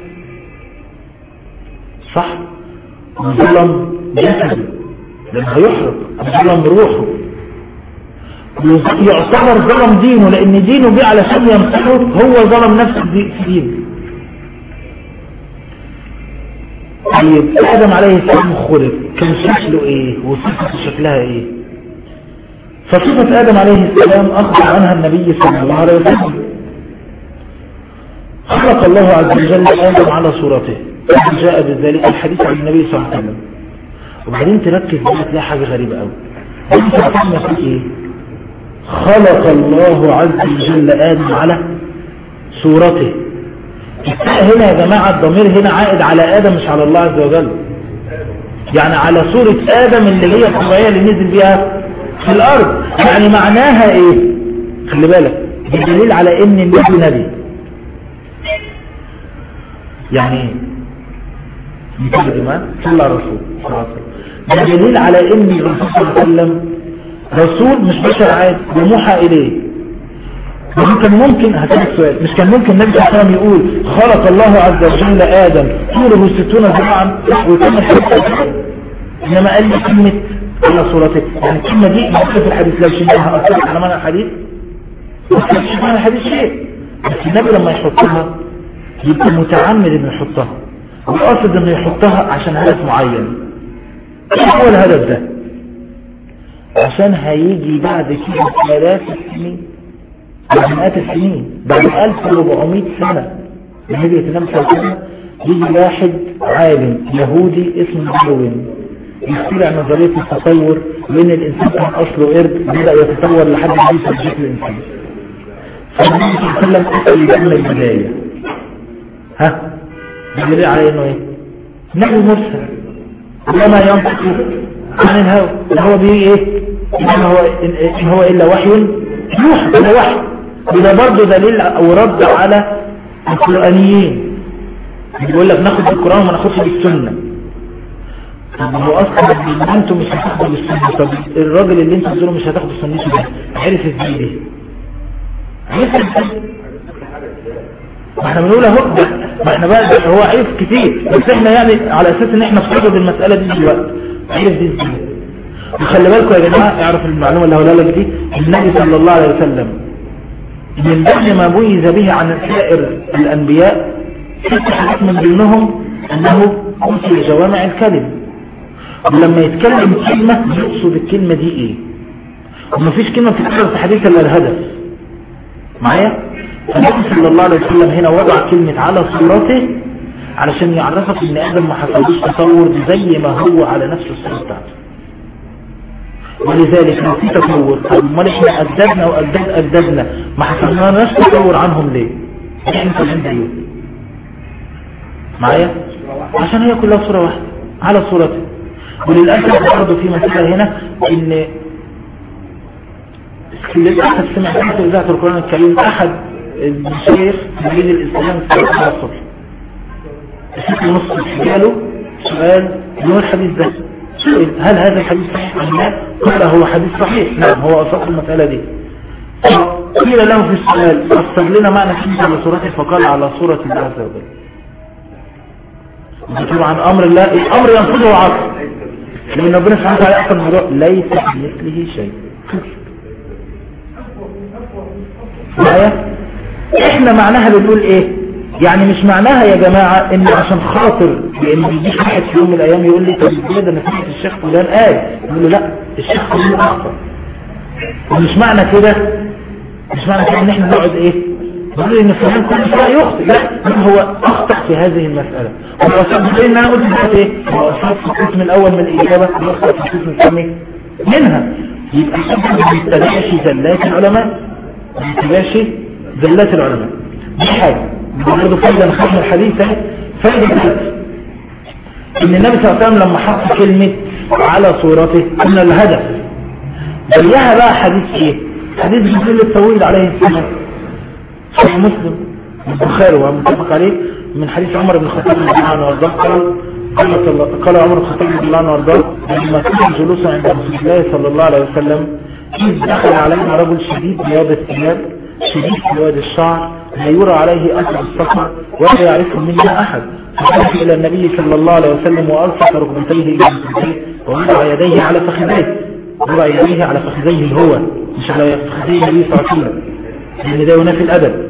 صح؟ ظلم جسده لما هيحرق ظلم روحه يعتبر ظلم دينه لأن دينه بيه علشان يمسحه هو ظلم نفسه في دينه. طيب آدم عليه السلام خلق كان شكله ايه وصفة شكلها ايه؟ فصفة آدم عليه السلام أخبر عنها النبي صلى الله عليه وسلم. خلق الله عز وجل آدم على صورته جاء بذلك الحديث عن النبي صلى الله عليه وسلم. وبعدين تركز بقى تلاقي حاجة غريبة قوي. انت فاهمة في ايه؟ خلق الله عز وجل آدم على صورته. هنا يا جماعة الضمير هنا عائد على آدم مش على الله عز وجل، يعني على صورة آدم اللي هي الطبيعية اللي نزل بيها في الأرض. يعني معناها إيه؟ خلي بالك دليل على إن النبي نبي. يعني إيه؟ مثل ما صلى على الرسول صلى الله عليه وسلم. ده دليل على إن الرسول صلى الله عليه وسلم رسول مش بشر عادي وموحى إليه. كان ممكن هسألك سؤال، مش كان ممكن النبي صلى الله عليه وسلم يقول خلق الله عز وجل آدم طوله ستون ذراعا ويكمل حديث؟ إنما قال لي كلمة على صورته. يعني الكلمة دي موجودة في الحديث لو شلناها أثرت على معنى الحديث؟ ما أثرتش معنى الحديث شيء. بس النبي لما يحطها يبقى متعمد إنه يحطها وقاصد إنه يحطها عشان هدف معين. إيه هو الهدف ده؟ عشان هيجي بعد كده ثلاث سنين بعد مئات السنين بعد ألف وأربعمائة سنة من هجرة النبي صلى الله عليه وسلم يجي واحد عالم يهودي اسمه داروين يخترع نظرية التطور لأن الإنسان كان أصله قرد بدأ يتطور لحد ما يوصل شكل الإنسان. فالنبي صلى الله عليه وسلم أسأل من البداية ها بدليل على إنه إيه؟ نبي مرسل وما ينطق عن الهوى الهوى بيه إيه؟ إن هو إن هو إلا وحي يوحى هو وحي. وده برضه دليل او رد على القرآنيين يقول لك ناخد بالقرآن وما ناخدش بالسنة. طب هو اصلا انتم مش هتاخدوا بالسنة، طب الراجل اللي انتم بتقولوا مش هتاخدوا سنته ده عرف ازاي دي؟ عرف ازاي؟ ما احنا بنقول اهو، ما احنا بقى هو عرف كتير، بس احنا يعني على اساس ان احنا بصدد المسألة دي دلوقتي. عرف دي ازاي؟ وخلي بالكم يا جماعة، اعرف المعلومة اللي هقولها لك دي، النبي صلى الله عليه وسلم من بين ما ميز به عن سائر الانبياء ست حاجات من ضمنهم انه اوتي جوامع الكلم، ولما يتكلم كلمة يقصد الكلمة دي ايه، ومفيش كلمة بتتكلم في حديث الا الهدف معايا. فالنبي صلى الله عليه وسلم هنا وضع كلمة على صورته علشان يعرفك ان ادم ما حصلوش تصور زي ما هو على نفس الصورة بتاعته، ولذلك لو في تصور، طب امال احنا اجدادنا واجداد اجدادنا ما حصلناش تصور عنهم ليه؟ احنا كلنا زيهم معايا، عشان هي كلها صورة واحدة على صورته. وللأسف برضه في مسألة هنا ان للأسف سمعت في إذاعة القرآن الكريم أحد المشايخ في دين الإسلام في الصبح الشيخ نص قاله سؤال من الحديث ده، سئل هل هذا الحديث صحيح أم لا؟ قال هو حديث صحيح، نعم هو أصح المسألة دي. قيل له في السؤال فسر لنا معنى كلمة صورته، فقال على صورة الله عز وجل. طبعا أمر الله الأمر ينفذه عقل، لأن ربنا سبحانه وتعالى أخذ الموضوع ليس مثله شيء. معايا؟ احنا معناها بنقول ايه؟ يعني مش معناها يا جماعة ان عشان خاطر لان بيجيش واحد في يوم من الايام يقول لي طب ازاي ده انا سمعت الشيخ فلان قال، يقول له لا الشيخ فلان اخطأ. ومش معنى كده مش معنى كده ان احنا نقعد ايه؟ نقول ان فلان كل شوية يخطئ، لا هو اخطأ في هذه المسألة. هو اصلا ان انا قلت دلوقتي ايه؟ هو اصلا في القسم الاول من الاجابة واخطأ في القسم الثاني منها. يبقى ما يتبعش زلات العلماء، ما يتبعش زلات العلماء. دي حاجة برضه فايدة من خدمة الحديث. فايدة ان النبي صلى الله عليه وسلم لما حط كلمة على صورته قلنا الهدف زيها بقى حديث ايه؟ حديث جبريل الطويل عليه السلام صحيح مسلم البخاري ومتفق عليه من حديث عمر بن الخطاب رضي الله عنه وارضاه. قال قال عمر بن الخطاب رضي الله عنه وارضاه لما كنت جلوسا عند رسول الله صلى الله عليه وسلم إذ دخل علينا رجل شديد بياض الثياب شديد سواد الشعر لا يرى عليه أثر السفر ولا يعرفه منا أحد، فقال إلى النبي صلى الله عليه وسلم وألصق ركبتيه إلى ركبتيه ووضع يديه على فخذيه، وضع يديه على فخذيه هو مش على فخذيه النبي صلى الله عليه وسلم لأن ده ينافي الأدب.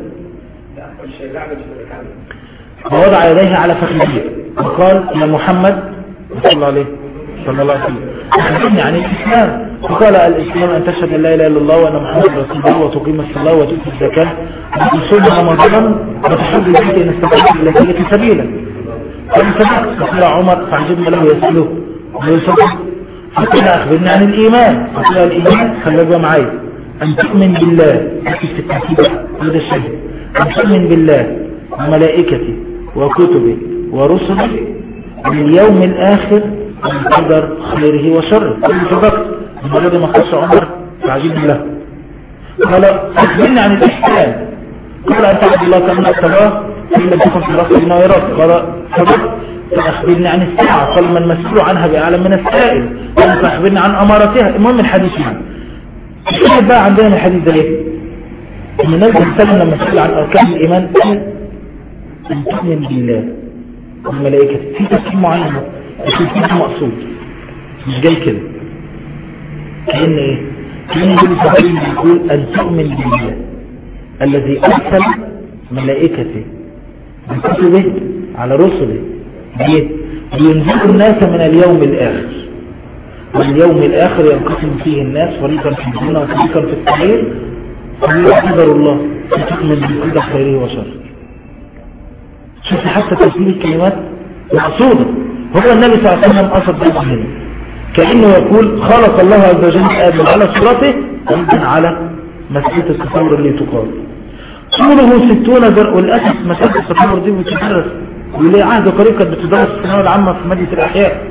ووضع يديه على فخذيه وقال يا محمد صلى الله عليه صلى الله عليه وسلم أخبرني عن الإسلام. فقال الإسلام أن تشهد أن لا إله إلا الله وأن محمد رسول الله وتقيم الصلاة وتؤتي الزكاة وتصوم رمضان وتحج البيت إن استطعت إلى ذلك سبيلا. فقال عمر فعجبنا له يسأله فقال أخبرني عن الإيمان. فقال الإيمان خلقوا معي أن تؤمن بالله أكيد في التحكيم هذا الشيء، أن تؤمن بالله وملائكته وكتبه ورسله واليوم الآخر والقدر خيره وشره. فقط المرة ما خص عمر فعجبني له. قال أخبرني عن الإحسان. قال أن تعبد الله كأنك تراه فإن لم تكن تراه فإنه يراك. قال فقط فأخبرني عن الساعة. قال ما المسؤول عنها بأعلم من السائل. قال فأخبرني عن أمارتها. المهم الحديث يعني الشاهد بقى عندنا من الحديث ده ايه؟ ان النبي صلى الله عليه وسلم لما سئل عن اركان الايمان قال ان تؤمن بالله والملائكه في تفصيل معين لكن في مقصود مش جاي كده كأن ايه؟ كأن النبي صلى الله عليه وسلم يقول ان تؤمن بالله الذي ارسل ملائكته بكتبه على رسله لينذروا الناس من اليوم الاخر، واليوم الآخر ينقسم فيه الناس فريقا في الجنة وفريقا في السعير فيقدر الله فتؤمن بكل خيره وشره. شوف حتى تسمية الكلمات مقصودة. هو النبي صلى الله عليه وسلم قصد ذلك منه كأنه يقول خلق الله عز وجل آدم على صورته ويمكن على مسألة التصور اللي تقال طوله ستون ذراع. والأسف مسألة التصور دي بتدرس وليه عهد قريب كانت بتدرس في الثانوية العامة في مادة الأحياء.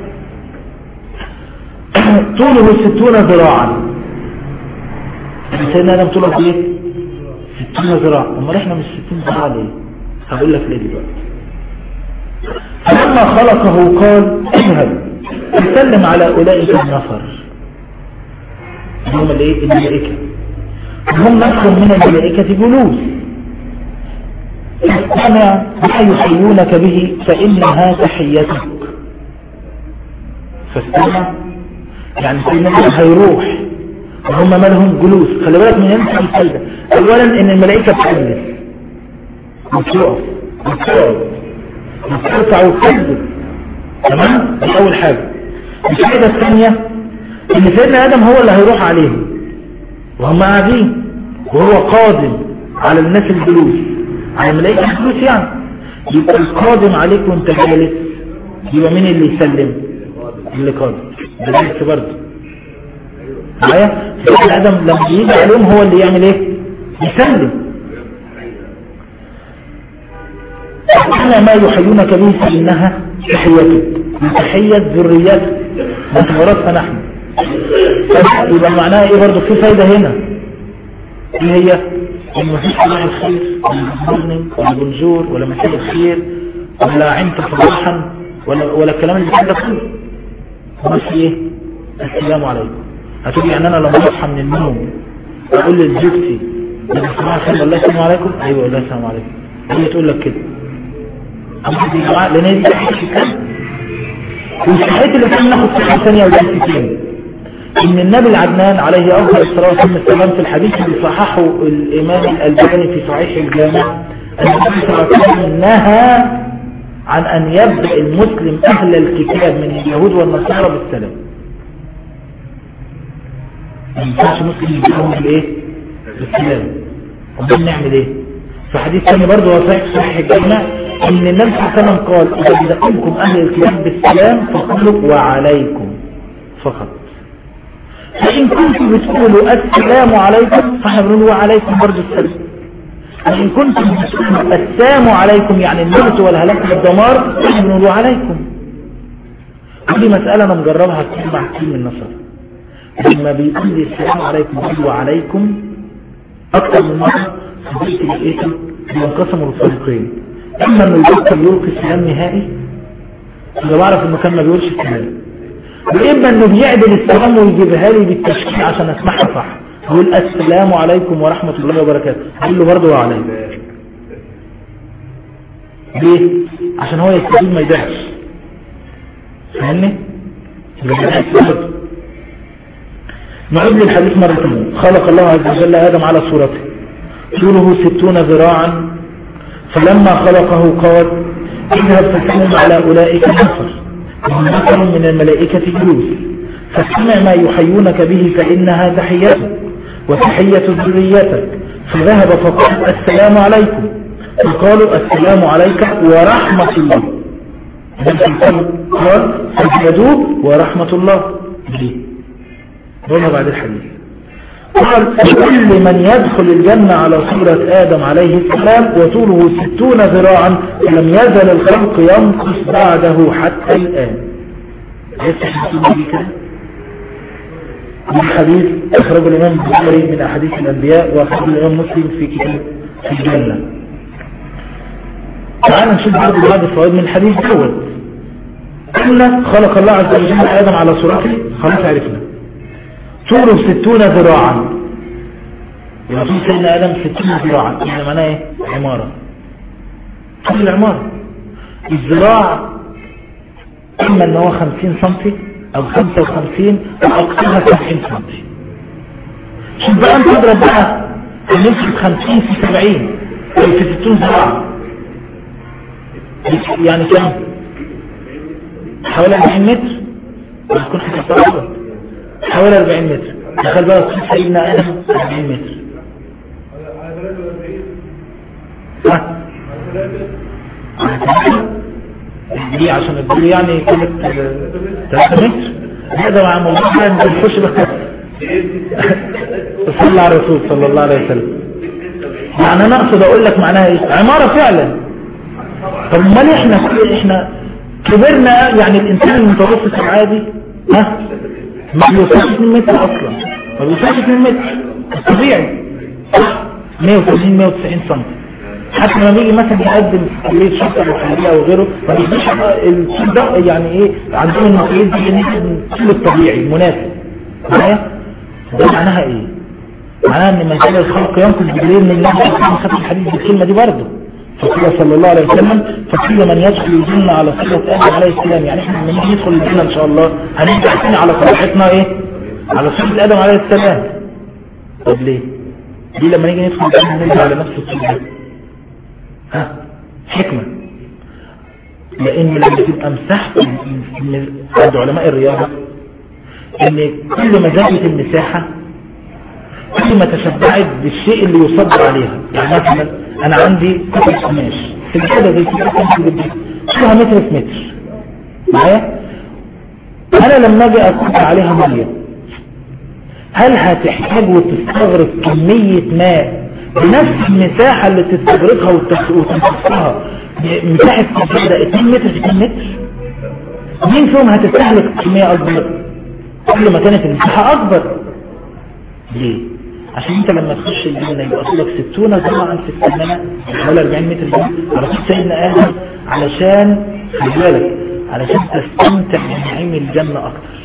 طوله ستون ذراعا. سيدنا آدم طوله ايه؟ ستون ذراعا. امال احنا مش ستين ذراع ليه؟ هقول لك ليه دلوقتي. فلما خلقه قال اذهب يسلم على أولئك النفر هم الايه الملائكة، هم نفر من الملائكة جلوس، فاستمع ما يحيونك به فإنها تحيتك. فاستمع يعني سيدنا هيروح وهم مالهم جلوس. خلي بالك من ينفع الفايدة. اولا ان الملائكة بتجلس وتقف وتقعد وترفع وتسجد، تمام؟ دي اول حاجة. الفايدة الثانية ان سيدنا ادم هو اللي هيروح عليهم وهم قاعدين، وهو قادم على الناس الجلوس، على الملائكة الجلوس يعني. يبقى القادم عليك وانت جالس، يبقى مين اللي يسلم؟ اللي قادم. ده جلس برضه معايا. سيدنا ادم لما يجي عليهم هو اللي يعمل ايه؟ يسلم. فاستمع ما يحيونك به فإنها تحيتك، تحية ذريتك نتورثها نحن. يبقى معناها ايه برضه؟ في فايدة هنا اللي هي ان مفيش صباح الخير ولا مورنينج ولا بونجور ولا مساء الخير ولا عمت صباحا ولا ولا الكلام اللي ده كله. بس ايه؟ السلام عليكم. هتقول يعني انا لما اصحى من النوم اقول لزوجتي صباح الخير والله السلام عليكم؟ ايوه والله السلام عليكم. هي تقول لك كده يا جماعه لان دي حاجه. والحاجات اللي كنا ناخد فيها ثانيه وثالثه ان النبي العدنان عليه افضل الصلاه والسلام في الحديث اللي صححه الامام الالباني في صحيح الجامع النبي صلى الله عليه وسلم نهى عن ان يبدا المسلم اهل الكتاب من اليهود والنصارى بالسلام. ما ينفعش مسلم يجيبهم بالايه؟ بالسلام. امال نعمل ايه؟ في حديث ثاني برضه هو صحيح صحيح الجامع ان النبي صلى الله عليه وسلم قال اذا بدأتكم اهل الكتاب بالسلام فقولوا وعليكم فقط. فإن كنتم بتقولوا السلام عليكم فاحنا بنقول وعليكم برضه السلام. وإن كنتم بتقولوا السلام عليكم يعني الموت والهلاك والدمار فاحنا بنقول وعليكم. ودي مسألة أنا مجربها كتير مع كتير من النصارى. لما بيقول لي السلام عليكم بيقول وعليكم أكثر من مرة صديقتي لقيته بينقسموا لفريقين. إما إنه يبطل يلقي السلام نهائي، إذا بعرف إنه كان ما بيقولش السلام. وإما إنه بيعدل السلام ويجيبها لي بالتشكيل عشان أسمعها صح. يقول السلام عليكم ورحمة الله وبركاته، أقول له برضه وعليكم. ليه؟ عشان هو يستفيد ما يضيعش. فاهمني؟ نعيد للحديث مرة ثانية. خلق الله عز وجل آدم على صورته، طوله ستون ذراعا، فلما خلقه قال اذهب فسلم على أولئك النفر وهم نفر من الملائكة جلوس، فاستمع ما يحيونك به فإنها تحيتك وتحية ذريتك. فذهب فقال السلام عليكم، فقالوا السلام عليك ورحمة الله. قال فسجدوا ورحمة الله. دولنا بعد الحديث. قال كل من يدخل الجنة على صورة آدم عليه السلام وطوله ستون ذراعا لم يزل الخلق ينقص بعده حتى الآن. الحديث أخرج الإمام البخاري من أحاديث الأنبياء وأخرج الإمام مسلم في كتاب في الجنة. تعالى نشوف برضه بعض الفوائد من الحديث دوت. قلنا خلق الله عز وجل آدم على صورته، خلاص عرفنا. طوله ستون ذراعا، يبقى طول سيدنا آدم ستون ذراعا، يعني معناه ايه؟ عمارة. طول العمارة الذراع اما ان هو خمسين سنتي او خمسة وخمسين او اقصاها سبعين سنتي. شوف بقى انت اضرب بقى نمسك خمسين في سبعين او في ستون ذراع، يعني كم؟ حوالي أربعين متر. يكون حسابها حوالي أربعين متر. دخل بقى طول سيدنا آدم أربعين متر. ها؟ دي عشان الدول يعني كانت ثلاثة متر. هذا مع موضوع ما نخش بقى. صلى على الرسول صلى الله عليه وسلم. يعني انا اقصد اقول لك معناها ايه؟ عمارة فعلا. طب امال احنا احنا كبرنا، يعني الانسان المتوسط العادي ها ما بيوصلش اتنين متر اصلا، ما بيوصلش اتنين متر الطبيعي مية وثمانين مية وتسعين سم. حتى لما بيجي مثلا يقدم في كليه شرطه محليه او غيره ما بيجيش الصوت يعني ايه عندهم المقاييس دي ان الصوت الطبيعي المناسب معايا. ده معناها ايه؟ معناها ان من كان الخلق ينقل بدليل من الله سبحانه خد الحديث بالكلمه دي برضه. فقال صلى الله عليه وسلم فكل من يدخل الجنه على صله ادم عليه السلام، يعني احنا لما نيجي ندخل الجنه ان شاء الله هنرجع تاني على صلاتنا ايه؟ على صله ادم عليه السلام. طب ليه؟ ليه لما نيجي ندخل الجنه نرجع على نفس الصله؟ ها حكمه. لان لما تبقى مساحه عند علماء الرياضه ان كل ما زادت المساحه كل ما تشبعت بالشيء اللي يصدر عليها. يعني مثلا انا عندي قطعه قماش سجاده زي كده فيها متر في متر معايا. انا لما اجي اكب عليها ميه هل هتحتاج وتستغرق كميه ماء بنفس المساحه اللي تستغرقها وتمتصها مساحه سجاده اتنين متر في اتنين متر؟ مين فيهم هتستهلك كميه اكبر؟ كل ما كانت المساحه اكبر. ليه؟ عشان انت لما تخش الجنة يبقى اصلك ستون ذراعا في السماء حوالي اربعين متر جنة على طول سيدنا آدم علشان خلي بالك علشان تستمتع بنعيم الجنة اكتر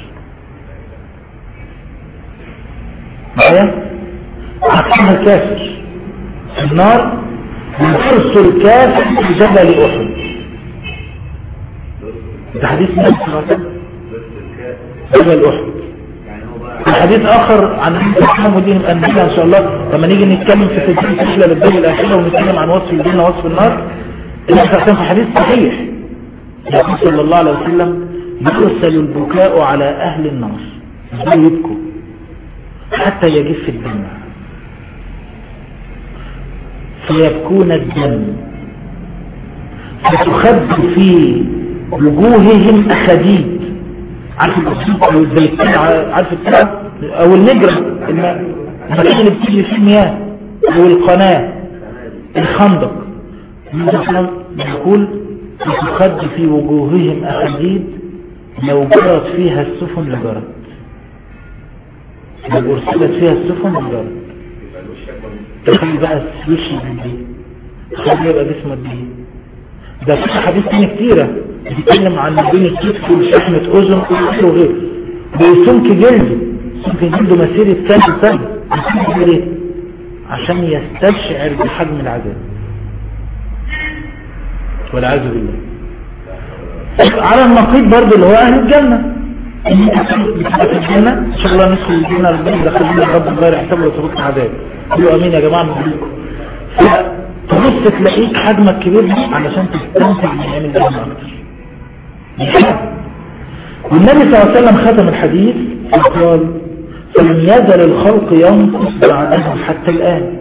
معايا. عكسها الكافر في النار يرسل الكافر في جبل احد. ده حديث النبي صلى الله عليه وسلم جبل احد. الحديث اخر عن محمد الدين الانبياء ان شاء الله لما نيجي نتكلم في تسجيل رحله للدار الاخره ونتكلم عن وصف الجنه ووصف النار. النبي في حديث صحيح يقول صلى الله عليه وسلم يرسل البكاء على اهل النار يبكوا حتى يجف الدم فيبكون الدم فتخد في وجوههم اخاديد. عارف الأسلوب أو الزيتين عارف الترع أو النجرة المكان اللي بتجري فيه المياه أو القناة الخندق يقول تخد في وجوههم أخديد لو جرت فيها السفن لجرت لو أرسلت فيها السفن لجرت. تخيل بقى السوشي دي تخيل يبقى جسمك دي. ده في حديث تاني كتيرة بيتكلم عن بين الكتف والشحمة أذن وغيره بسمك جلده سمك جلده مسيرة كام سنة ليه؟ عشان يستشعر بحجم العذاب والعياذ بالله. على النقيض برضه اللي هو أهل الجنة في الجنة إن شاء الله ندخل الجنة ربنا يدخلنا رب غير حساب ولا سبق عذاب. قولوا أمين يا جماعة مبروك. تبص تلاقيك حجمك كبير علشان تستمتع بنعيم الجنة أكتر. والنبي صلى الله عليه وسلم ختم الحديث وقال فلم يزل الخلق ينقص بعدهم حتى الآن.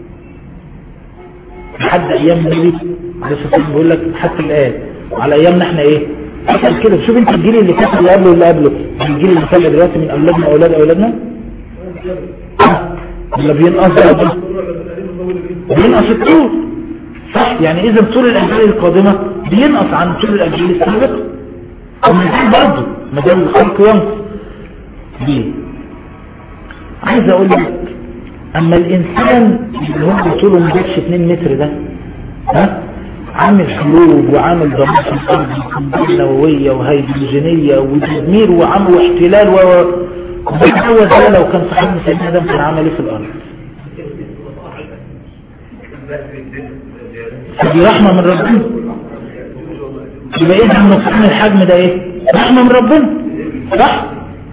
لحد أيام النبي عليه الصلاة والسلام بيقول لك حتى الآن وعلى أيامنا احنا ايه؟ أسأل كده شوف انت الجيل اللي كان اللي قبله واللي قبله الجيل اللي طلع دلوقتي من أولادنا أولاد أولادنا ولا بينقص ده؟ بينقص الطول صح. يعني إذا طول الأجيال القادمة بينقص عن طول الأجيال السابقة ومجال برضه مجال الخلق ينقص. ليه؟ عايز أقول لك أما الإنسان اللي هو طوله مجالش اتنين متر ده ها عامل حروب وعامل دمار في الأرض وقنبلة نووية وهيدروجينية وتدمير وعمل واحتلال و هو ده لو كان صاحبنا سيدنا آدم كان عمل ايه في الأرض؟ دي رحمة من ربنا. يبقى ايه عم نصحن الحجم ده ايه؟ رحمة من ربنا صح؟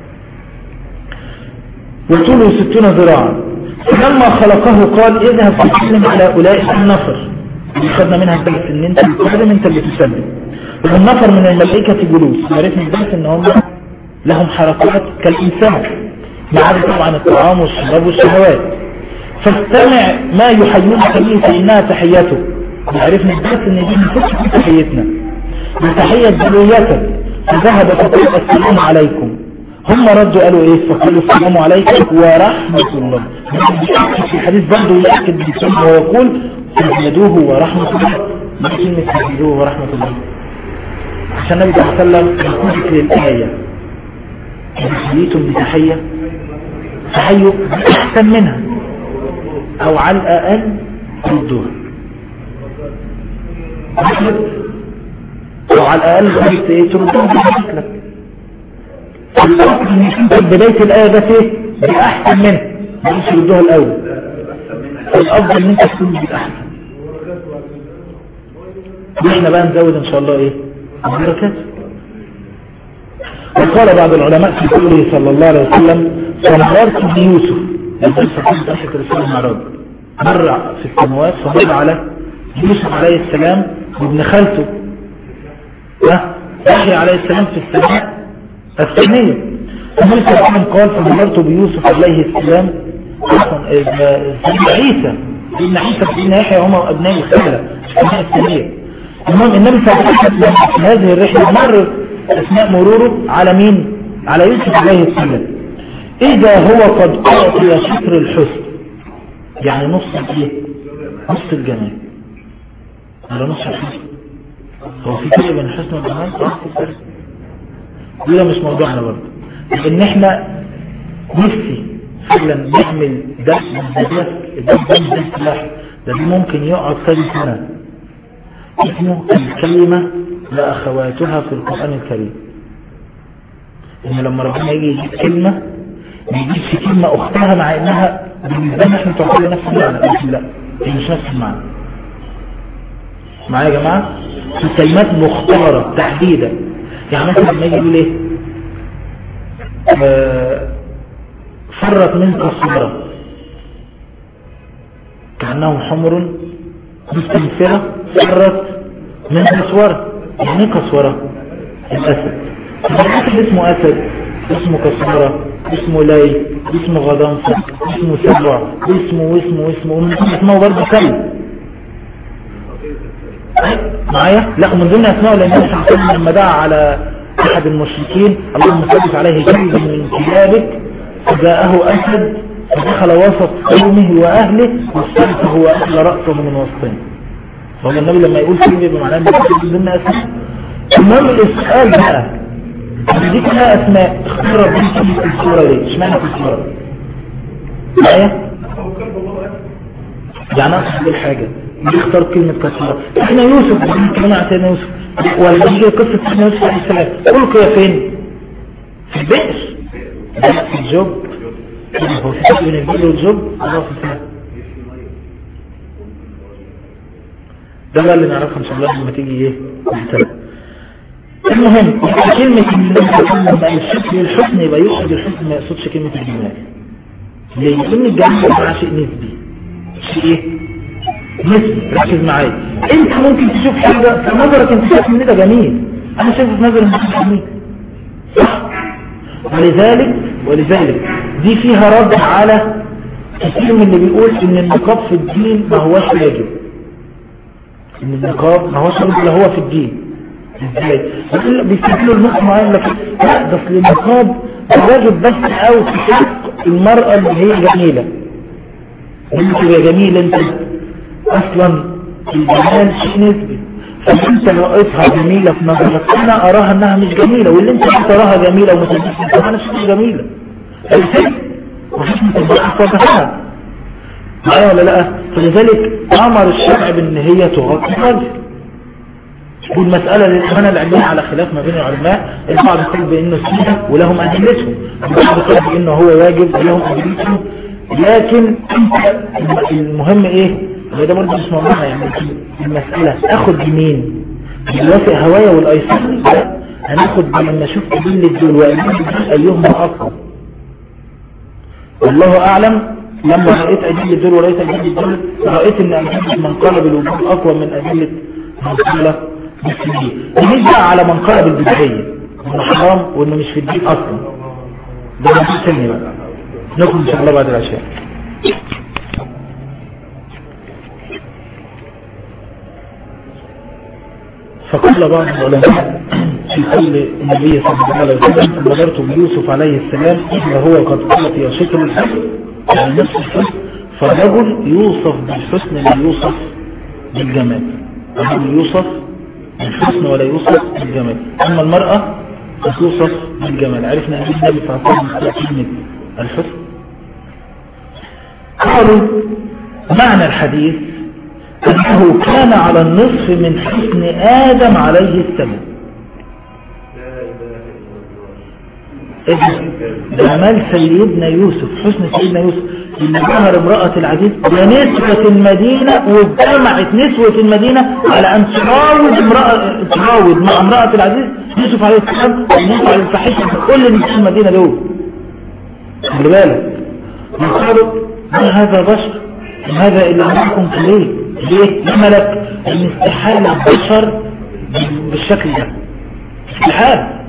وطوله ستون ذراعا. فلما خلقه قال اذهب تسلم على اولئك النفر اللي خدنا منها الثلاث ان انت تقدم انت اللي تسلم. والنفر من الملائكة جلوس عرفنا البحث ان هم لهم حركات كالإنسان ما عدا طبعا الطعام والشراب والشهوات. فاستمع ما يحيونك به فإنها تحياته. عرفنا البحث ان دي نفسك في تحيتنا بتحية ذريتك. فذهب فقال السلام عليكم. هم ردوا قالوا ايه؟ فقالوا السلام عليكم ورحمة الله. في الحديث برضه يأكد بالسلام ويقول سجدوه ورحمة الله. ما كلمة سجدوه ورحمة الله عشان النبي صلى الله عليه وسلم يقول ذكر الآية حييتم بتحية تحيوا أحسن منها أو على الأقل ردوها. او على الاقل قلت ايه تردهم بشكلك. الاصل انك انت بدايه الايه بس ايه دي احسن منها مش تردوها الاول. الافضل ان انت تكون بالاحسن. واحنا بقى نزود ان شاء الله ايه البركات. وقال بعض العلماء في قوله صلى الله عليه وسلم فمررت بيوسف لما صحيح تحت رسول المعراج مر في السماوات فمر على يوسف عليه السلام وابن خالته يحيى عليه السلام في السماء الثانية. النبي صلى الله عليه وسلم قال فمررت بيوسف عليه السلام ابن عيسى ابن عيسى ابن يحيى هما ابناء الخالة في السماء الثانية. المهم النبي صلى الله عليه وسلم في هذه الرحلة مر اثناء مروره على مين؟ على يوسف عليه السلام. اذا هو قد اعطي شكر الحسن يعني نص ايه؟ نص الجمال ولا نص الحسن؟ هو في فرق بين الحسن والجمال؟ اه في فرق. ده مش موضوعنا برضه ان احنا نفسي فعلا نعمل درس من ده ده ده سلاح ده ممكن يقعد ثلاث سنة اسمه الكلمة لأخواتها في القرآن الكريم. ان لما ربنا يجي يجيب كلمة ما يجيب في كلمة اختها مع انها بالنسبة لنا احنا تعطيها نفس المعنى لكن لا هي مش نفس المعنى. معايا يا جماعة في كلمات مختارة تحديدا. يعني مثلا لما يجي يقول ايه آه فرت منك صورة كأنهم حمر مستنفرة فرت من كسورة. يعني كسورة الأسد الأسد اسمه أسد اسمه كسورة اسمه لي اسمه غضنفر اسمه سبع اسمه واسمه واسمه اسمه برضه كلب معايا. لا من ضمن أسماء لأنه لما دعا على أحد المشركين اللهم صل عليه كلب من كلابك فجاءه أسد فدخل وسط قومه وأهله واستلفه وأهل رأسه من وسطهم. فهو النبي لما يقول كلمة بمعنى أنه يقول ضمن أسماء. المهم الإسئال بقى دي كلها أسماء اختار ربنا في الصورة ليه؟ اشمعنى في الصورة؟ معايا؟ يعني أقصد الحاجة يختار كلمة كسورة. احنا يوسف كلمة عن سيدنا يوسف ولا يجي قصة سيدنا يوسف عليه السلام قولوا كده فين؟ في البئر لا في الجب. هو في فرق بين البئر والجب الله في السلام. ده بقى اللي نعرفه ان شاء الله لما تيجي ايه السلام. المهم كلمة لما الشكل الحسن يبقى يقصد الحسن ما يقصدش كلمة الجمال. ليه؟ لأن الجمال مع شيء نسبي. شيء ايه؟ نسبي. ركز معايا. انت ممكن تشوف حاجة في نظرك انت شايف ان ده جميل انا شايف في نظري ان ده جميل صح؟ ولذلك ولذلك دي فيها رد على كثير من اللي بيقول ان النقاب في الدين ما هوش واجب. ان النقاب ما هوش واجب الا هو في الدين. ازاي؟ بيستدلوا النقطة معين لكن لا ده اصل النقاب واجب بس او في حق المرأة اللي هي جميلة. انت يا جميلة انت اصلا الجمال شيء نسبي. فانت رأيتها جميلة في نظرك انا اراها انها مش جميلة واللي انت تراها جميلة ومتجسد انا مش جميلة. الفكر مفيش متجسد وضحها معايا ولا لا؟ فلذلك امر الشرع بان هي تغطي الوجه. والمسألة للأمانة العلمية على خلاف ما بين العلماء. البعض يقول بأنه سنة ولهم أدلتهم البعض يقول بأنه هو واجب ولهم أدلتهم. لكن المهم ايه ده برضه مش موضوعنا. يعني المسألة اخد بمين بالوافق هوايا والايسر لا هناخد لما اشوف ادلة الدول وادلة ايهما اقوى. والله اعلم لما رأيت ادلة الدول ورأيت ادلة الدول رأيت ان ادلة من قال بالوجود اقوى من ادلة من قال بالسجين. ونرجع على من قال بالبدعية انه حرام وانه مش في الدين اصلا. ده ما تسلني بقى نكون ان شاء الله بعد العشاء. فقال بعض العلماء في قول النبي صلى الله عليه وسلم مررت بيوسف عليه السلام إذا هو قد أعطي شكر الحسن يعني نفس الحسن فالرجل يوصف بالحسن لا يوصف بالجمال. الرجل يوصف بالحسن ولا يوصف بالجمال. أما المرأة توصف بالجمال. عرفنا أن النبي صلى الله عليه وسلم كلمة الحسن. قالوا معنى الحديث أنه كان على النصف من حسن آدم عليه السلام. جمال سيدنا يوسف، حسن سيدنا يوسف اللي ظهر امرأة العزيز ونسوة المدينة، واجتمعت نسوة المدينة على أن تراود امرأة تراود مع امرأة العزيز يوسف عليه السلام ويوسف على الفحيشة كل نساء المدينة دول. خلي بالك يقولوا ما هذا بشر هذا إلا معكم ليه؟ ليه؟ لما لك أن استحال البشر بالشكل ده استحال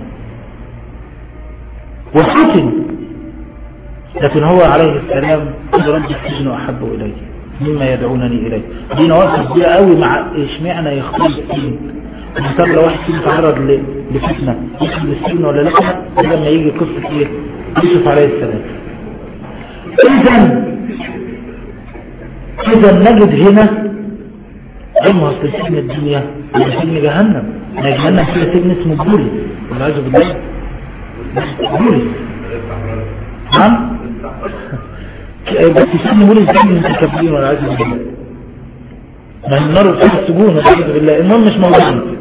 وفتن، لكن هو عليه السلام قد رد السجن أحب إليه مما يدعونني إليه. دي نواقف دي قوي مع إشمعنا يختار السجن مثلا لو واحد فيهم تعرض لفتنة يدخل السجن ولا لا لما يجي قصة إيه يوسف عليه السلام. إذن إذن نجد هنا علم أصل سجن الدنيا سجن جهنم. جهنم فيها سجن اسمه بوليس والعياذ بالله بوليس. نعم بس سجن بوليس ده من المتكبرين والعياذ بالله، ما النار فيها السجون والعياذ بالله. المهم مش موجودين.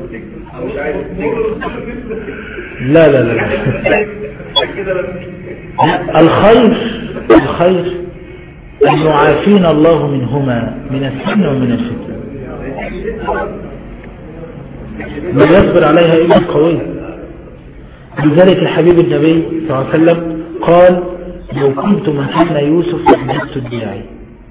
لا لا لا, لا. الخير الخير أن يعافينا الله منهما من السن ومن الفتن، ما يصبر عليها إلا القوي. لذلك الحبيب النبي صلى الله عليه وسلم قال لو كنت مكان يوسف لعبدت الداعي.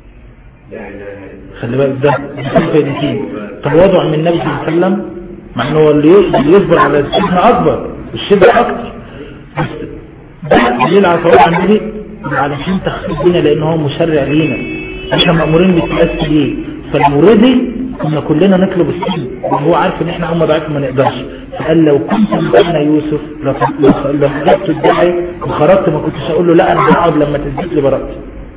خلي بالك ده بسيطة تواضع من النبي صلى الله عليه وسلم، مع انه اللي يصبر على السجن اكبر والشدة اكتر، بس ده دليل على تواضع النبي علشان تخفيف بينا لان هو مشرع لينا، احنا مأمورين بالتأسي ليه. فالمرضي كنا كلنا نطلب السجن وهو عارف ان احنا هم ضعيف ما نقدرش، فقال لو كنت مكان يوسف لخرجت الداعي وخرجت ما كنتش اقول له لا انا هقعد لما تثبت لي براءتي.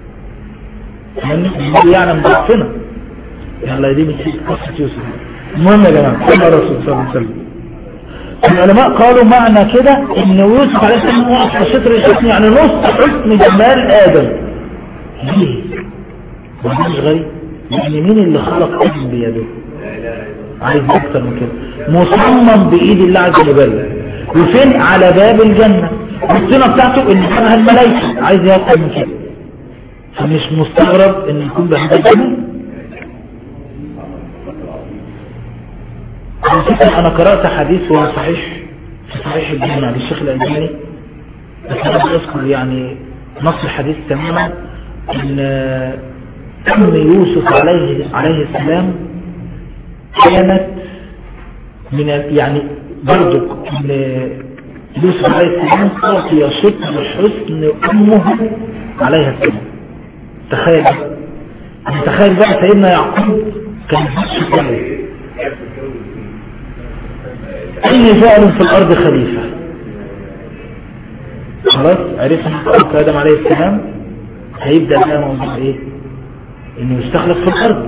النبي يعلم ضعفنا. يلا دي من قصة يوسف. المهم يا جماعه صلى الرسول صلى الله عليه وسلم العلماء قالوا معنى كده ان يوسف عليه السلام هو اصل شطر الحسن يعني نص حسن جمال ادم. ليه؟ ما مش غريب يعني مين اللي خلق ادم بيده؟ عايز اكتر من كده. مصمم بايد الله عز وجل وفين على باب الجنه والصينه بتاعته اللي فيها الملائكه عايز ياخد من كده، فمش مستغرب ان يكون بهذا الجنه. انا قرأت حديث وهو صحيح في صحيح الجامع للشيخ الألباني، بس انا اذكر يعني نص الحديث تماما ان ام يوسف عليه عليه السلام كانت من يعني برضو ان يوسف عليه السلام تعطي شطر حسن امه عليها السلام. تخيل تخيل بقى سيدنا يعقوب كان شكله أي جعل في الأرض خليفة. خلاص عرفنا خلق آدم عليه السلام هيبدأ بقى موضوع إيه؟ إنه يستخلف في الأرض.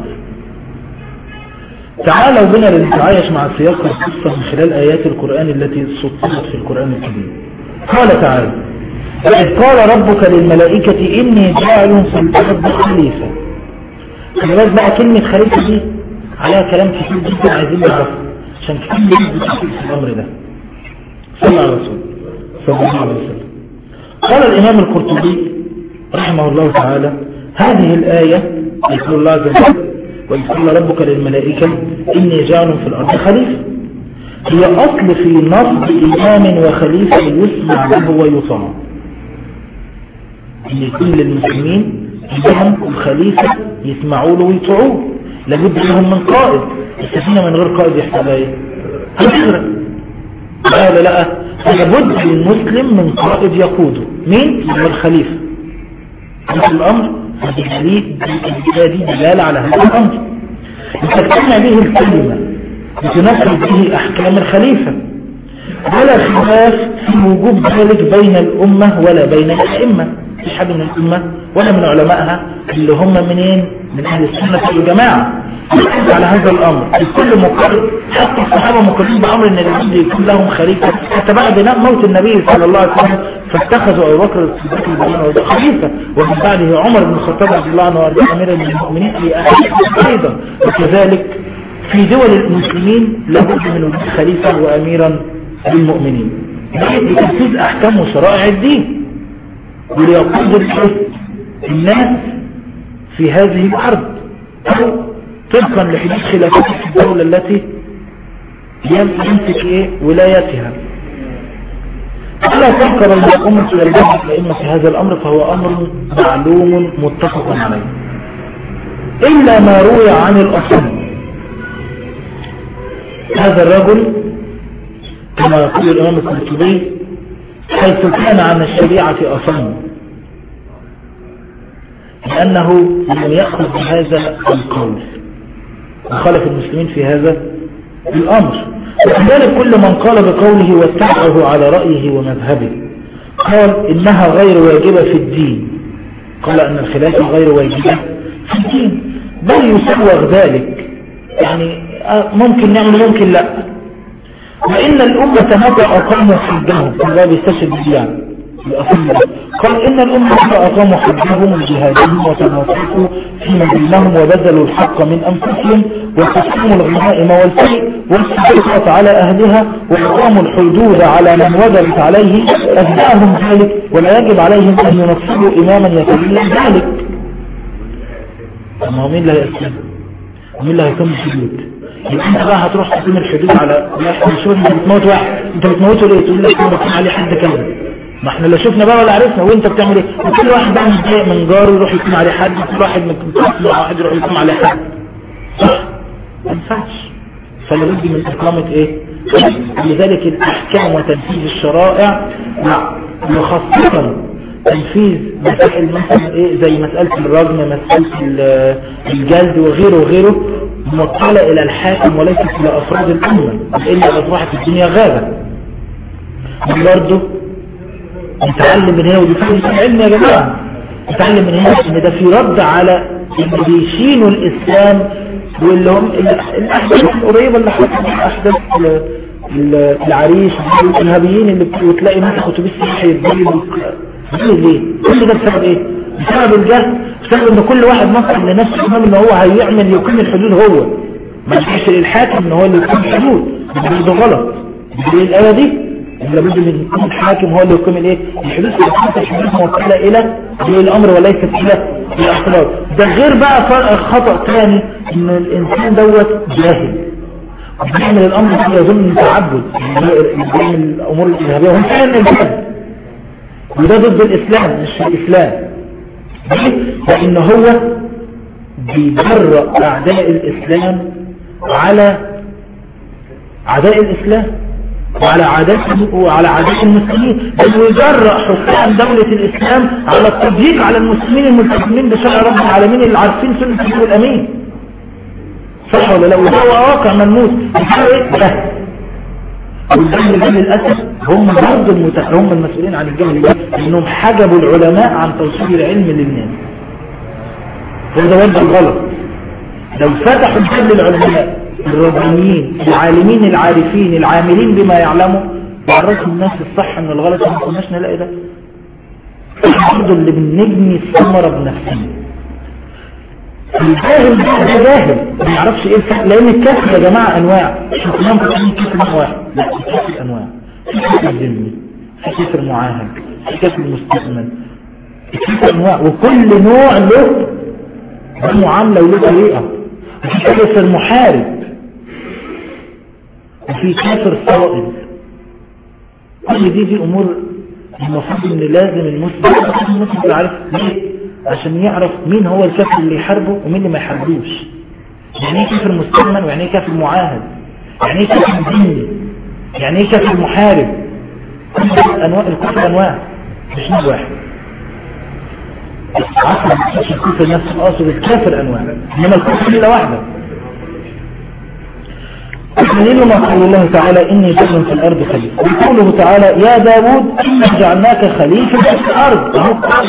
تعالوا بنا لنتعايش مع سياق القصة من خلال آيات القرآن التي سطرت في القرآن الكريم. قال تعالى وإذ قال ربك للملائكة إني جاعل في الأرض خليفة. خلي بالك بقى كلمة خليفة دي عليها كلام كتير جدا عايزين نعرفه عشان كتير يجب تحقيق في الأمر ده. صلى على رسول صلى الله عليه وسلم. قال الإمام القرطبي رحمه الله تعالى هذه الآية يقول الله عز وجل وإذ قال ربك للملائكة إني جاعل في الأرض خليفة هي أصل في نصب إمام وخليفة يسمع له ويطاع. إن يكون للمسلمين إمام وخليفة يسمعوا له ويطاعوه، لابد لهم من قائد. السفينة من غير قائد يحتاج ايه؟ هتغرق. لا لا لابد للمسلم من قائد يقوده. مين؟ هو الخليفة. هذا الأمر هذه دي دلالة على هذا الأمر يتكلم به الكلمة وتنفذ به أحكام الخليفة ولا خلاف في وجوب ذلك بين الأمة ولا بين الأئمة. مش حد من الأمة ولا من علمائها اللي هم منين؟ من أهل السنة والجماعة يحدث على هذا الأمر. الكل مقرر حتى الصحابة مقررين بأمر أن العبد يكون لهم خليفة حتى بعد موت النبي صلى الله عليه وسلم فاتخذوا أبو بكر الصديق البيان خليفة، ومن بعده عمر بن الخطاب رضي الله عنه وارضاه أميرا للمؤمنين في أحاديث أيضا. وكذلك في دول المسلمين لابد من وجود خليفة وأميرا للمؤمنين لتنفيذ أحكام وشرائع الدين وليقود الناس في هذه الأرض أو طبقا لحدود خلافات الدولة التي يمسك إيه ولايتها. ألا تنكر الأمة إلى الجهة الأئمة في هذا الأمر، فهو أمر معلوم متفق عليه، إلا ما روي عن الأصم. هذا الرجل كما يقول الإمام القرطبي حيث كان عن الشريعة أصم، لأنه لم يأخذ بهذا القول وخالف المسلمين في هذا الأمر. وكذلك كل من قال بقوله واتبعه على رأيه ومذهبه قال إنها غير واجبة في الدين، قال أن الخلافة غير واجبة في الدين، بل يسوغ ذلك، يعني ممكن نعمل ممكن لا. وإن الأمة متى أقاموا حجهم، الله بيستشهد بالله قال إن الأمة متى أقاموا حجهم وجهادهم وتناصروا فيما بينهم وبذلوا الحق من أنفسهم وقسموا الغنائم والفيء والسلطة على أهلها وأقاموا الحدود على من وجبت عليه أجزاءهم ذلك، ولا يجب عليهم أن ينصبوا إماما يتولى ذلك. أما مين لا يأسلم ومين لا يتم الحدود؟ يبقى انت بقى هتروح تقيم الحدود على واحد، شوف انت بتموت واحد، انت بتموته ليه؟ تقول لك انا عليه حد كذا، ما احنا لا شفنا بقى ولا عرفنا، وانت بتعمل ايه؟ وكل واحد بقى متضايق من جاره يروح يقيم عليه حد، كل واحد متقاتل مع واحد يروح يقيم عليه حد، صح؟ ما ينفعش. فلابد من اقامه ايه؟ لذلك الاحكام وتنفيذ الشرائع، وخاصه تنفيذ مسائل مثلا ايه زي مساله الرجم، مساله الجلد وغيره وغيره، موكله الى الحاكم وليست الى افراد الامه، الا اصبحت الدنيا غابه. برضه نتعلم من هنا، ودي فائده العلم يا جماعه، نتعلم من هنا ان ده في رد على اللي بيشينوا الاسلام واللي هم الاحداث القريبه اللي حصلت، احداث العريش والارهابيين اللي بتلاقي مثلا اتوبيس صحي يتضرب. ليه؟ كل ده بسبب ايه؟ بسبب الجهل، بسبب ان كل واحد نصر لنفسه امام ان هو هيعمل يقيم الحدود، هو ما يحش للحاكم ان هو اللي يقيم الحدود، ده غلط. دي الايه دي لابد من يكون الحاكم هو اللي يقيم الايه الحدود، الحدود موكله الى الامر وليست الى الافراد. ده غير بقى خطأ ثاني ان الانسان دوت جاهل بيعمل الامر ده يظن تعبد، بيعمل الامور الارهابيه وهو فعلا الجهل، وده ضد الاسلام مش الاسلام. لان هو بيجرأ اعداء الاسلام على اعداء الاسلام وعلى عادات وعلى عادات المسلمين، بل ويجرأ حكام دولة الاسلام على التضييق على المسلمين الملتزمين بشرع رب العالمين اللي عارفين سنة النبي الامين، صح ولا لا؟ وده واقع ملموس. ده والجهل ده للاسف هم برضه المتخ... هم المسؤولين عن الجهل ده، انهم حجبوا العلماء عن توصيل العلم للناس، وده وجه الغلط. لو فتحوا الباب للعلماء الربانيين العالمين العارفين العاملين بما يعلموا وعرفوا الناس الصح من الغلط، ما كناش نلاقي ده. برضه اللي بنجني الثمره بنفسنا. الجاهل ده جاهل ما يعرفش ايه الفرق، لان الكسر يا جماعه انواع، مش كلهم كلهم كسر واحد، لا الكسر انواع، في كسر ذمي، في كسر معاهد، في كسر مستثمن، الكسر انواع، وكل نوع له معامله وله طريقه. وفي كسر محارب، وفي كافر صائل. كل دي دي امور المفروض ان لازم المسلم المسلم يعرف ليه، عشان يعرف مين هو الكافر اللي يحاربه ومين اللي ما يحاربوش. يعني ايه كافر مستمن، ويعني ايه كافر معاهد، يعني ايه كافر ديني، يعني ايه كافر محارب. كل انواع الكفر انواع مش نوع واحد. عشان مش الكفر نفس الاصل، الكافر انواع، انما الكفر ليله واحده. دليل ما قال الله تعالى إني جعل في الأرض خليفة، وقوله تعالى يا داود إنا جعلناك خليفة في الأرض.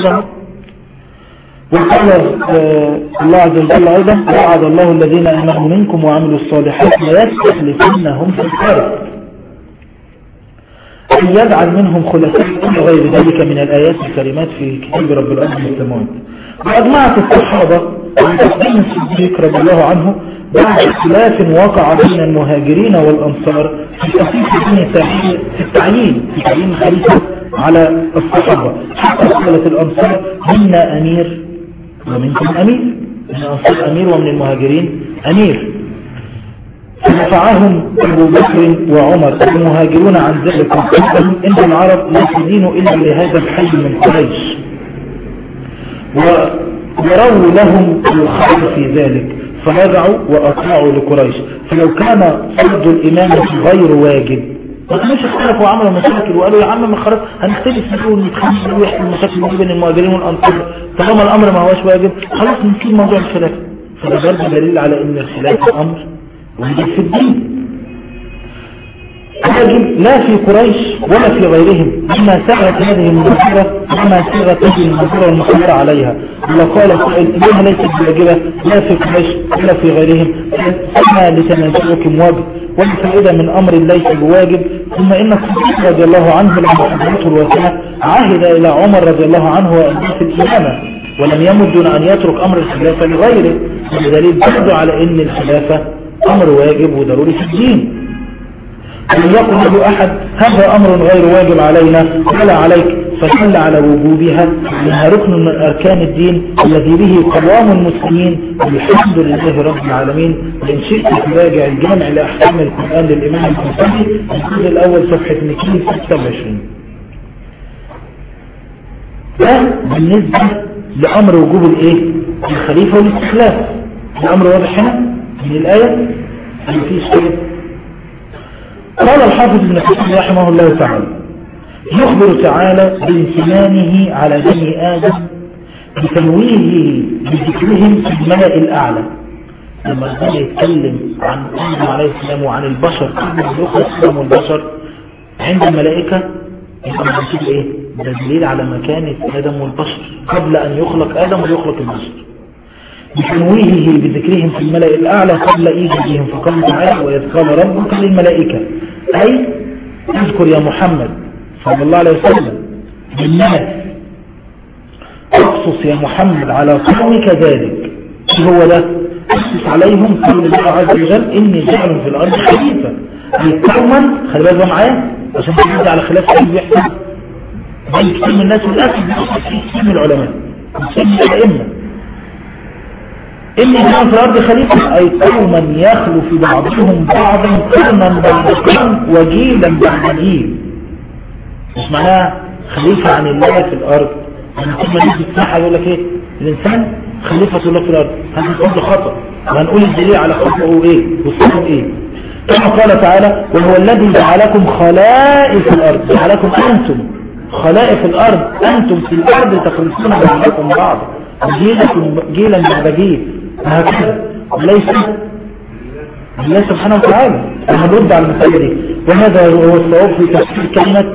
وقال الله عز وجل أيضا وعد الله الذين آمنوا منكم وعملوا الصالحات ليستخلفنهم في الأرض. أن يجعل منهم خلفاء إلى غير ذلك من الآيات الكريمات في كتاب رب الأرض والسماوات. وأجمعت الصحابة عن تقديم الصديق رضي الله عنه بعد اختلاف وقع بين المهاجرين والأنصار في تخصيص في التعيين في تعيين خليفة على الصحابة، حتى قالت الأنصار منا أمير ومنكم أمير، من الأنصار أمير ومن المهاجرين أمير. فنفعهم أبو بكر وعمر المهاجرون عن ذلك وقالهم إن العرب لا تدين إلا لهذا الحي من قريش، ويروا لهم الخير في ذلك فرجعوا وأطاعوا لقريش. فلو كان فرض الإمامة غير واجب ما كانوش اختلفوا وعملوا مشاكل وقالوا يا عم ما خلاص هنختلف نقول نتخانق ويحصل مشاكل بين المهاجرين والأنصار، طالما الأمر ما هوش واجب خلاص نسيب موضوع الخلاف. فده برضه دليل على إن الخلاف أمر واجب في الدين، واجب لا في قريش ولا في غيرهم، لما سعت هذه المناصرة لما سعت هذه المناصرة والمخبرة عليها. وقال قائل إنها ليست بواجبة لا في قريش ولا في غيرهم، فما لتنازعكم واجب والفائدة من أمر ليس بواجب. ثم إن الصديق رضي الله عنه لما حضرته الواسعة عهد إلى عمر رضي الله عنه وأبناء الإمامة ولم يمد دون أن يترك أمر الخلافة لغيره، بدليل برضه على إن الخلافة أمر واجب وضروري في الدين. ولم يقل له أحد هذا أمر غير واجب علينا ولا عليك، فدل على وجوبها لأنها ركن من أركان الدين الذي به قوام المسلمين والحمد لله رب العالمين. وإن شئت تراجع الجامع لأحكام القرآن للإمام القرطبي الجزء الأول صفحة مئتين وستة وعشرين. ده بالنسبة لأمر وجوب الإيه؟ الخليفة والاستخلاف. الأمر واضح هنا من الآية اللي فيه شيء. قال الحافظ ابن كثير رحمه الله تعالى يخبر تعالى بامتنانه على بني آدم بتنويهه بذكرهم في الملأ الأعلى. لما الرسول يتكلم عن آدم عليه السلام وعن البشر قبل أن يخلق آدم والبشر عند الملائكة يبقى كده إيه؟ ده دليل على مكانة آدم والبشر قبل أن يخلق آدم ويخلق البشر، بتنويهه بذكرهم في الملأ الأعلى قبل إيجادهم. فقال تعالى وإذ قال ربك للملائكة أي اذكر يا محمد صلى الله عليه وسلم بالناس اقصص يا محمد على قومك ذلك. هو ده اقصص عليهم قول الله عز وجل إني جعل في الأرض خليفة، أي قوما خلي بالك معايا عشان تجد على خلاف اللي بيحصل بين كتير من الناس والأسف بيحصل في كتير من العلماء كتير من الأئمة. إني جعل في الأرض خليفة أي قوما يخلف بعضهم بعضا قرنا بعد قرن وجيلا بعد جيل. مش معناها خليفة عن الله في الأرض يعني كل ما نيجي تسمعها يقول لك إيه الإنسان خليفة الله في الأرض، هذا قول خطأ وهنقول الدليل على خطأه إيه وصفه إيه. كما قال تعالى وهو الذي جعلكم خلائف الأرض، جعلكم أنتم خلائف الأرض، أنتم في الأرض تخلصون بعضكم بعض جيلا بعد جيل هكذا ليس الله سبحانه وتعالى. هنرد على المسألة دي وهذا هو الصواب في تفسير كلمة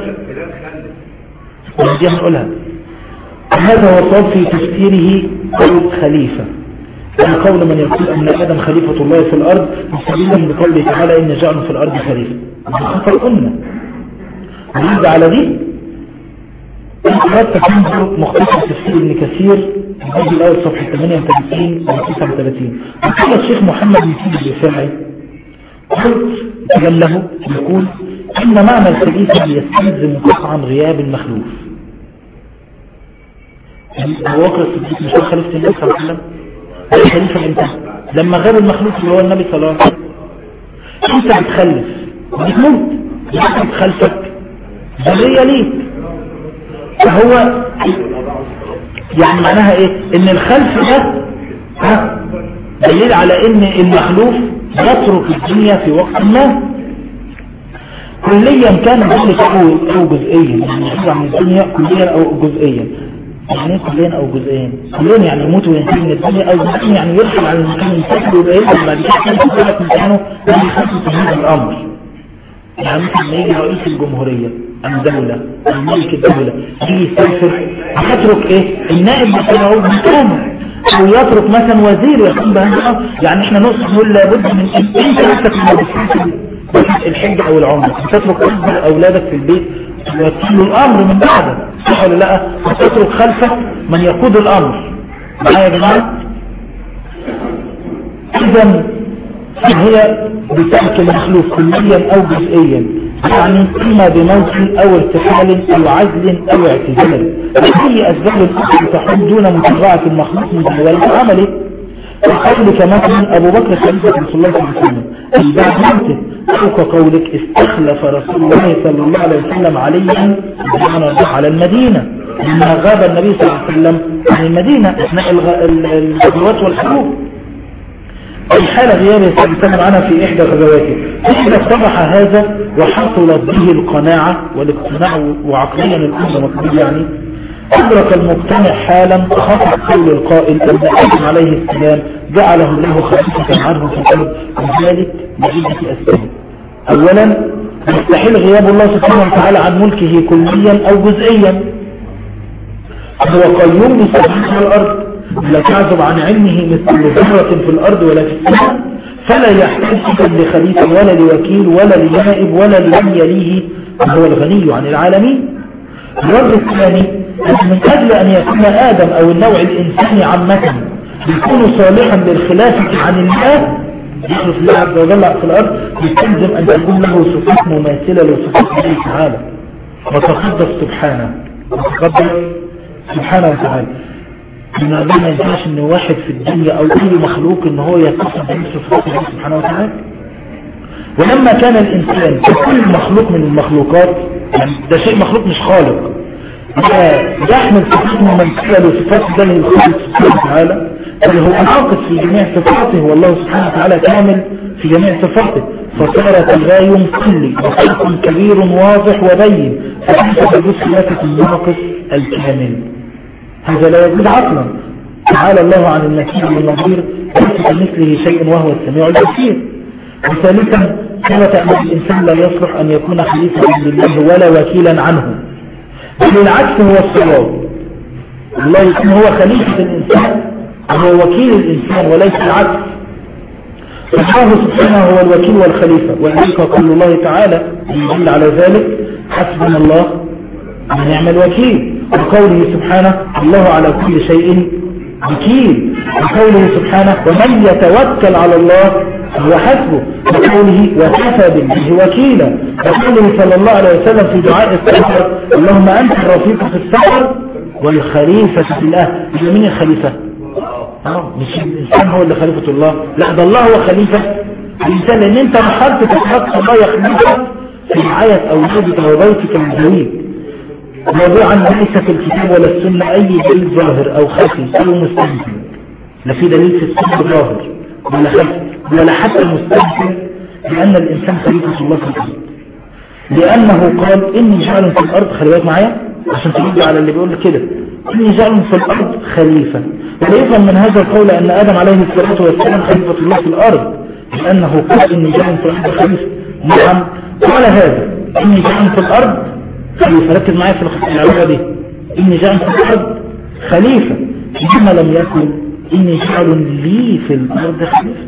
ونجي هنقولها. هذا هو الصواب في تفسيره قول خليفة، يعني قول من يقول أن آدم خليفة الله في الأرض مستدلا بقوله تعالى إن جعل في الأرض خليفة. خطر قلنا ونرد على دي أنت تنظر مختصر تفسير ابن كثير الجزء الأول صفحة ثمانية وثلاثين و تسعة وثلاثين. وقال الشيخ محمد بن الرفاعي قلت كلام له يقول إن معنى الخليفة يستلزم قطعا غياب المخلوف. أبو بكر الصديق مش هو خليفة النبي صلى الله عليه وسلم؟ الخليفة الإنسان لما غاب المخلوف اللي هو النبي صلى الله عليه وسلم أنت بتخلف بتموت بتخلفك ذرية ليك، فهو يعني معناها ايه ان الخلف ده ها دليل على ان المخلوف يترك الدنيا في وقت ما كليا كان ذلك او او جزئيا، يعني يحيى عن الدنيا كليا او جزئيا. يعني كليا او جزئيا كليا يعني يموت وينتهي من الدنيا، او جزئيا يعني يرحل عن المكان المسافر ويبقى يرحل بعد كده يثبت مكانه ويخفف من هذا الامر. يعني مثل ما يجي رئيس الجمهورية الدولة الملك الدولة يجي يسافر يترك ايه النائب بتاعه مكانه، او يترك مثلا وزير يقوم بهذا الامر. يعني احنا نقول لابد من انت نفسك من الحج او العمره تترك اولادك في البيت يوكل الامر من بعده، صح ولا لا؟ وتترك خلفه من يقود الامر. معايا يا جماعه؟ اذا هي بترك المخلوق كليا او جزئيا، يعني اما بموت او ارتحال او عزل او اعتزال، اي اسباب الاخرى تحول دون متابعه المخلوق من ذلك عمله. وقولك مثلا ابو بكر خليفه رسول الله صلى الله عليه وسلم بعد موته، او كقولك استخلف رسول الله صلى الله عليه وسلم عليا سبحان الله على المدينه لما غاب النبي صلى الله عليه وسلم عن المدينه اثناء الغزوات والحروب. أي حالة غيابه صلى الله عليه وسلم عنها في إحدى غزواته، إذا اتضح هذا وحصلت به القناعة والاقتناع وعقليا الأمر مطلوب، يعني أدرك المقتنع حالا خطأ قول القائل أن آدم عليه السلام جعله الله خليفة عنه في الأرض، وذلك لعدة أسباب. أولا يستحيل غياب الله سبحانه وتعالى عن ملكه كليا أو جزئيا، هو قيوم بسبحانه الأرض لا تعزب عن علمه مثل ذرة في الأرض ولا في السماء، فلا يحتاج لخليفة ولا لوكيل ولا لنائب ولا لمن يليه، هو الغني عن العالمين. الوجه الثاني أن من أجل أن يكون آدم أو النوع الإنساني عامة يكون صالحا للخلافة عن الله يخلف الله عز وجل في الأرض، يستلزم أن تكون له صفات مماثلة لصفات الله تعالى، وتقدس سبحانه وتقدس سبحانه وتعالى. من أجل ما ينفعش أن واحد في الدنيا أو أي مخلوق أن هو يتصف بنفس صفات الله سبحانه وتعالى. ولما كان الإنسان كل مخلوق من المخلوقات، يعني ده شيء مخلوق مش خالق، يحمل صفات مماثلة لصفات الله الخالق سبحانه وتعالى، بل هو ناقص في جميع صفاته، والله سبحانه وتعالى كامل في جميع صفاته، فصار تغايم كلي وخلق كبير واضح وبين، فكيف تجوز خلافة الناقص الكامل؟ هذا لا يجوز عقلا. تعالى الله عن المثيل والنظير، ليس كمثله شيء وهو السميع البصير. وثالثا ثبت أن الإنسان لا يصلح أن يكون خليفة لله ولا وكيلا عنه، بل العكس هو الصواب. الله يكون هو خليفة الإنسان وهو وكيل الإنسان وليس العكس، فالله سبحانه هو الوكيل والخليفة. وذلك قول الله تعالى يدل على ذلك حسبنا الله ونعم الوكيل، وقوله سبحانه الله على كل شيء وكيل، وقوله سبحانه ومن يتوكل على الله هو حسبه، وقوله وكفى بالله وكيلا، وقوله صلى الله عليه وسلم في دعاء السفر اللهم أنت الرفيق في السفر والخليفة في الأهل. مين الخليفة؟ اه مش الإنسان هو اللي خليفة الله، لا ده الله هو خليفة الإنسان، لأن أنت محلت تتحق الله يخليفة في رعاية أولادك وبيتك الجديد. موضوعا ليس في الكتاب ولا السنة أي دليل ظاهر أو خفي أو مستمثل، لا في دليل في السنة ظاهر ولا خفي ولا حتى مستمثل لأن الإنسان خليفة الله في الأرض، لأنه قال إني جعل في الأرض، خلي بالك معايا عشان ترد على اللي بيقول كده، إني جعل في الأرض خليفة. ويفهم من هذا القول أن آدم عليه الصلاة والسلام خليفة الله في الأرض، لأنه قال إني جعل في الأرض خليفة. نعم قال هذا إني جعل في الأرض خليفة، ركز معايا في العبارة دي، إني جعل في الأرض خليفة، إنما لم يكن إني جعل لي في الأرض خليفة.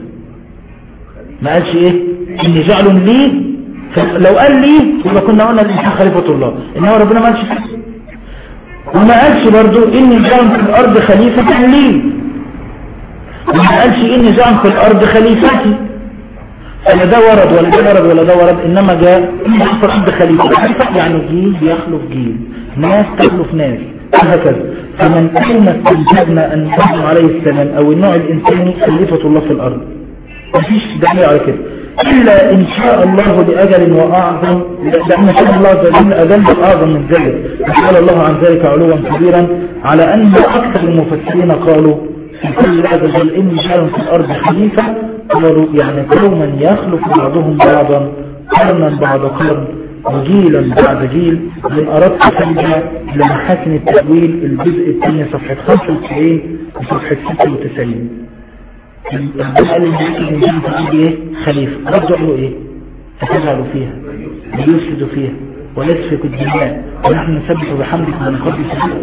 ما قالش إيه إني جعل لي، لو قال لي يبقى كنا قلنا الإنسان خليفة الله، إنما ربنا ما قالش كده. وما قالش برضو إني جعل في الأرض خليفة لي، وما قالش إني جعل في الأرض خليفتي، فلا ده ورد ولا ده ورد ولا ده ورد، إنما جاء إني جعل في الأرض خليفة، يعني جيل بيخلف جيل، ناس تخلف ناس، وهكذا. فمن أين استنتجنا أن آدم عليه السلام أو النوع الإنساني خليفة الله في الأرض؟ مفيش دليل على كده، إلا إن شاء الله لأجل وأعظم، لأن شاء الله جل أجل أعظم من ذلك. قال الله عن ذلك علوا كبيرا، على أن أكثر المفسرين قالوا في كل هذا جل إني جعل في الأرض خليفة، قالوا يعني قوما يخلف بعضهم بعضا قرنا بعد قرن وجيلا بعد جيل. من أردت ترجع لمحاسن التأويل الجزء الثاني صفحة خمسة وتسعين وصفحة ستة وتسعين. قال الجزء الثاني ايه خليفة، رجعوا ايه فتجعلوا فيها ويفسدوا فيها ويسفك الدماء ونحن نسبح بحمدك ونقدس بك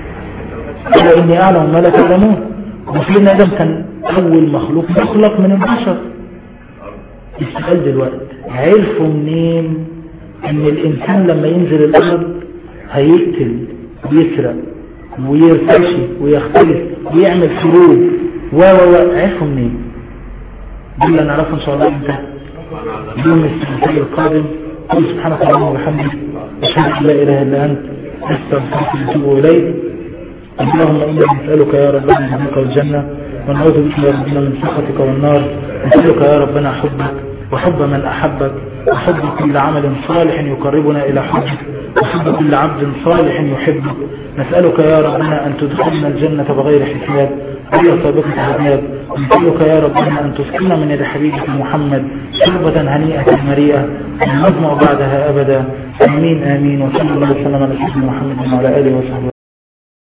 قال إني أعلم ما لا تعلمون. وسيدنا آدم كان أول مخلوق يخلق من البشر. السؤال دلوقتي عرفوا منين ان الانسان لما ينزل الارض هيقتل ويسرق ويرتشي ويختلف ويعمل حروب و و عرفوا منين؟ دي اللي نعرفه ان شاء الله امتى؟ يوم الثلاثاء القادم. قل سبحانك اللهم وبحمدك اشهد ان لا اله الا انت استغفرك واتوب اليك. اللهم انا نسالك يا ربنا الجنه والجنه ونعوذ بك يا ربنا من سخطك والنار. نسالك يا ربنا حبك وحب من احبك وحب كل عمل صالح يقربنا الى حبك وحب كل عبد صالح يحبك. نسألك يا ربنا أن تدخلنا الجنة بغير حساب غير سابقة عذاب. نسألك يا ربنا أن تسقينا من يد حبيبك محمد شربة هنيئة مريئة لا نظمأ بعدها أبدا. آمين آمين. وصلى الله وسلم على سيدنا محمد وعلى آله وصحبه.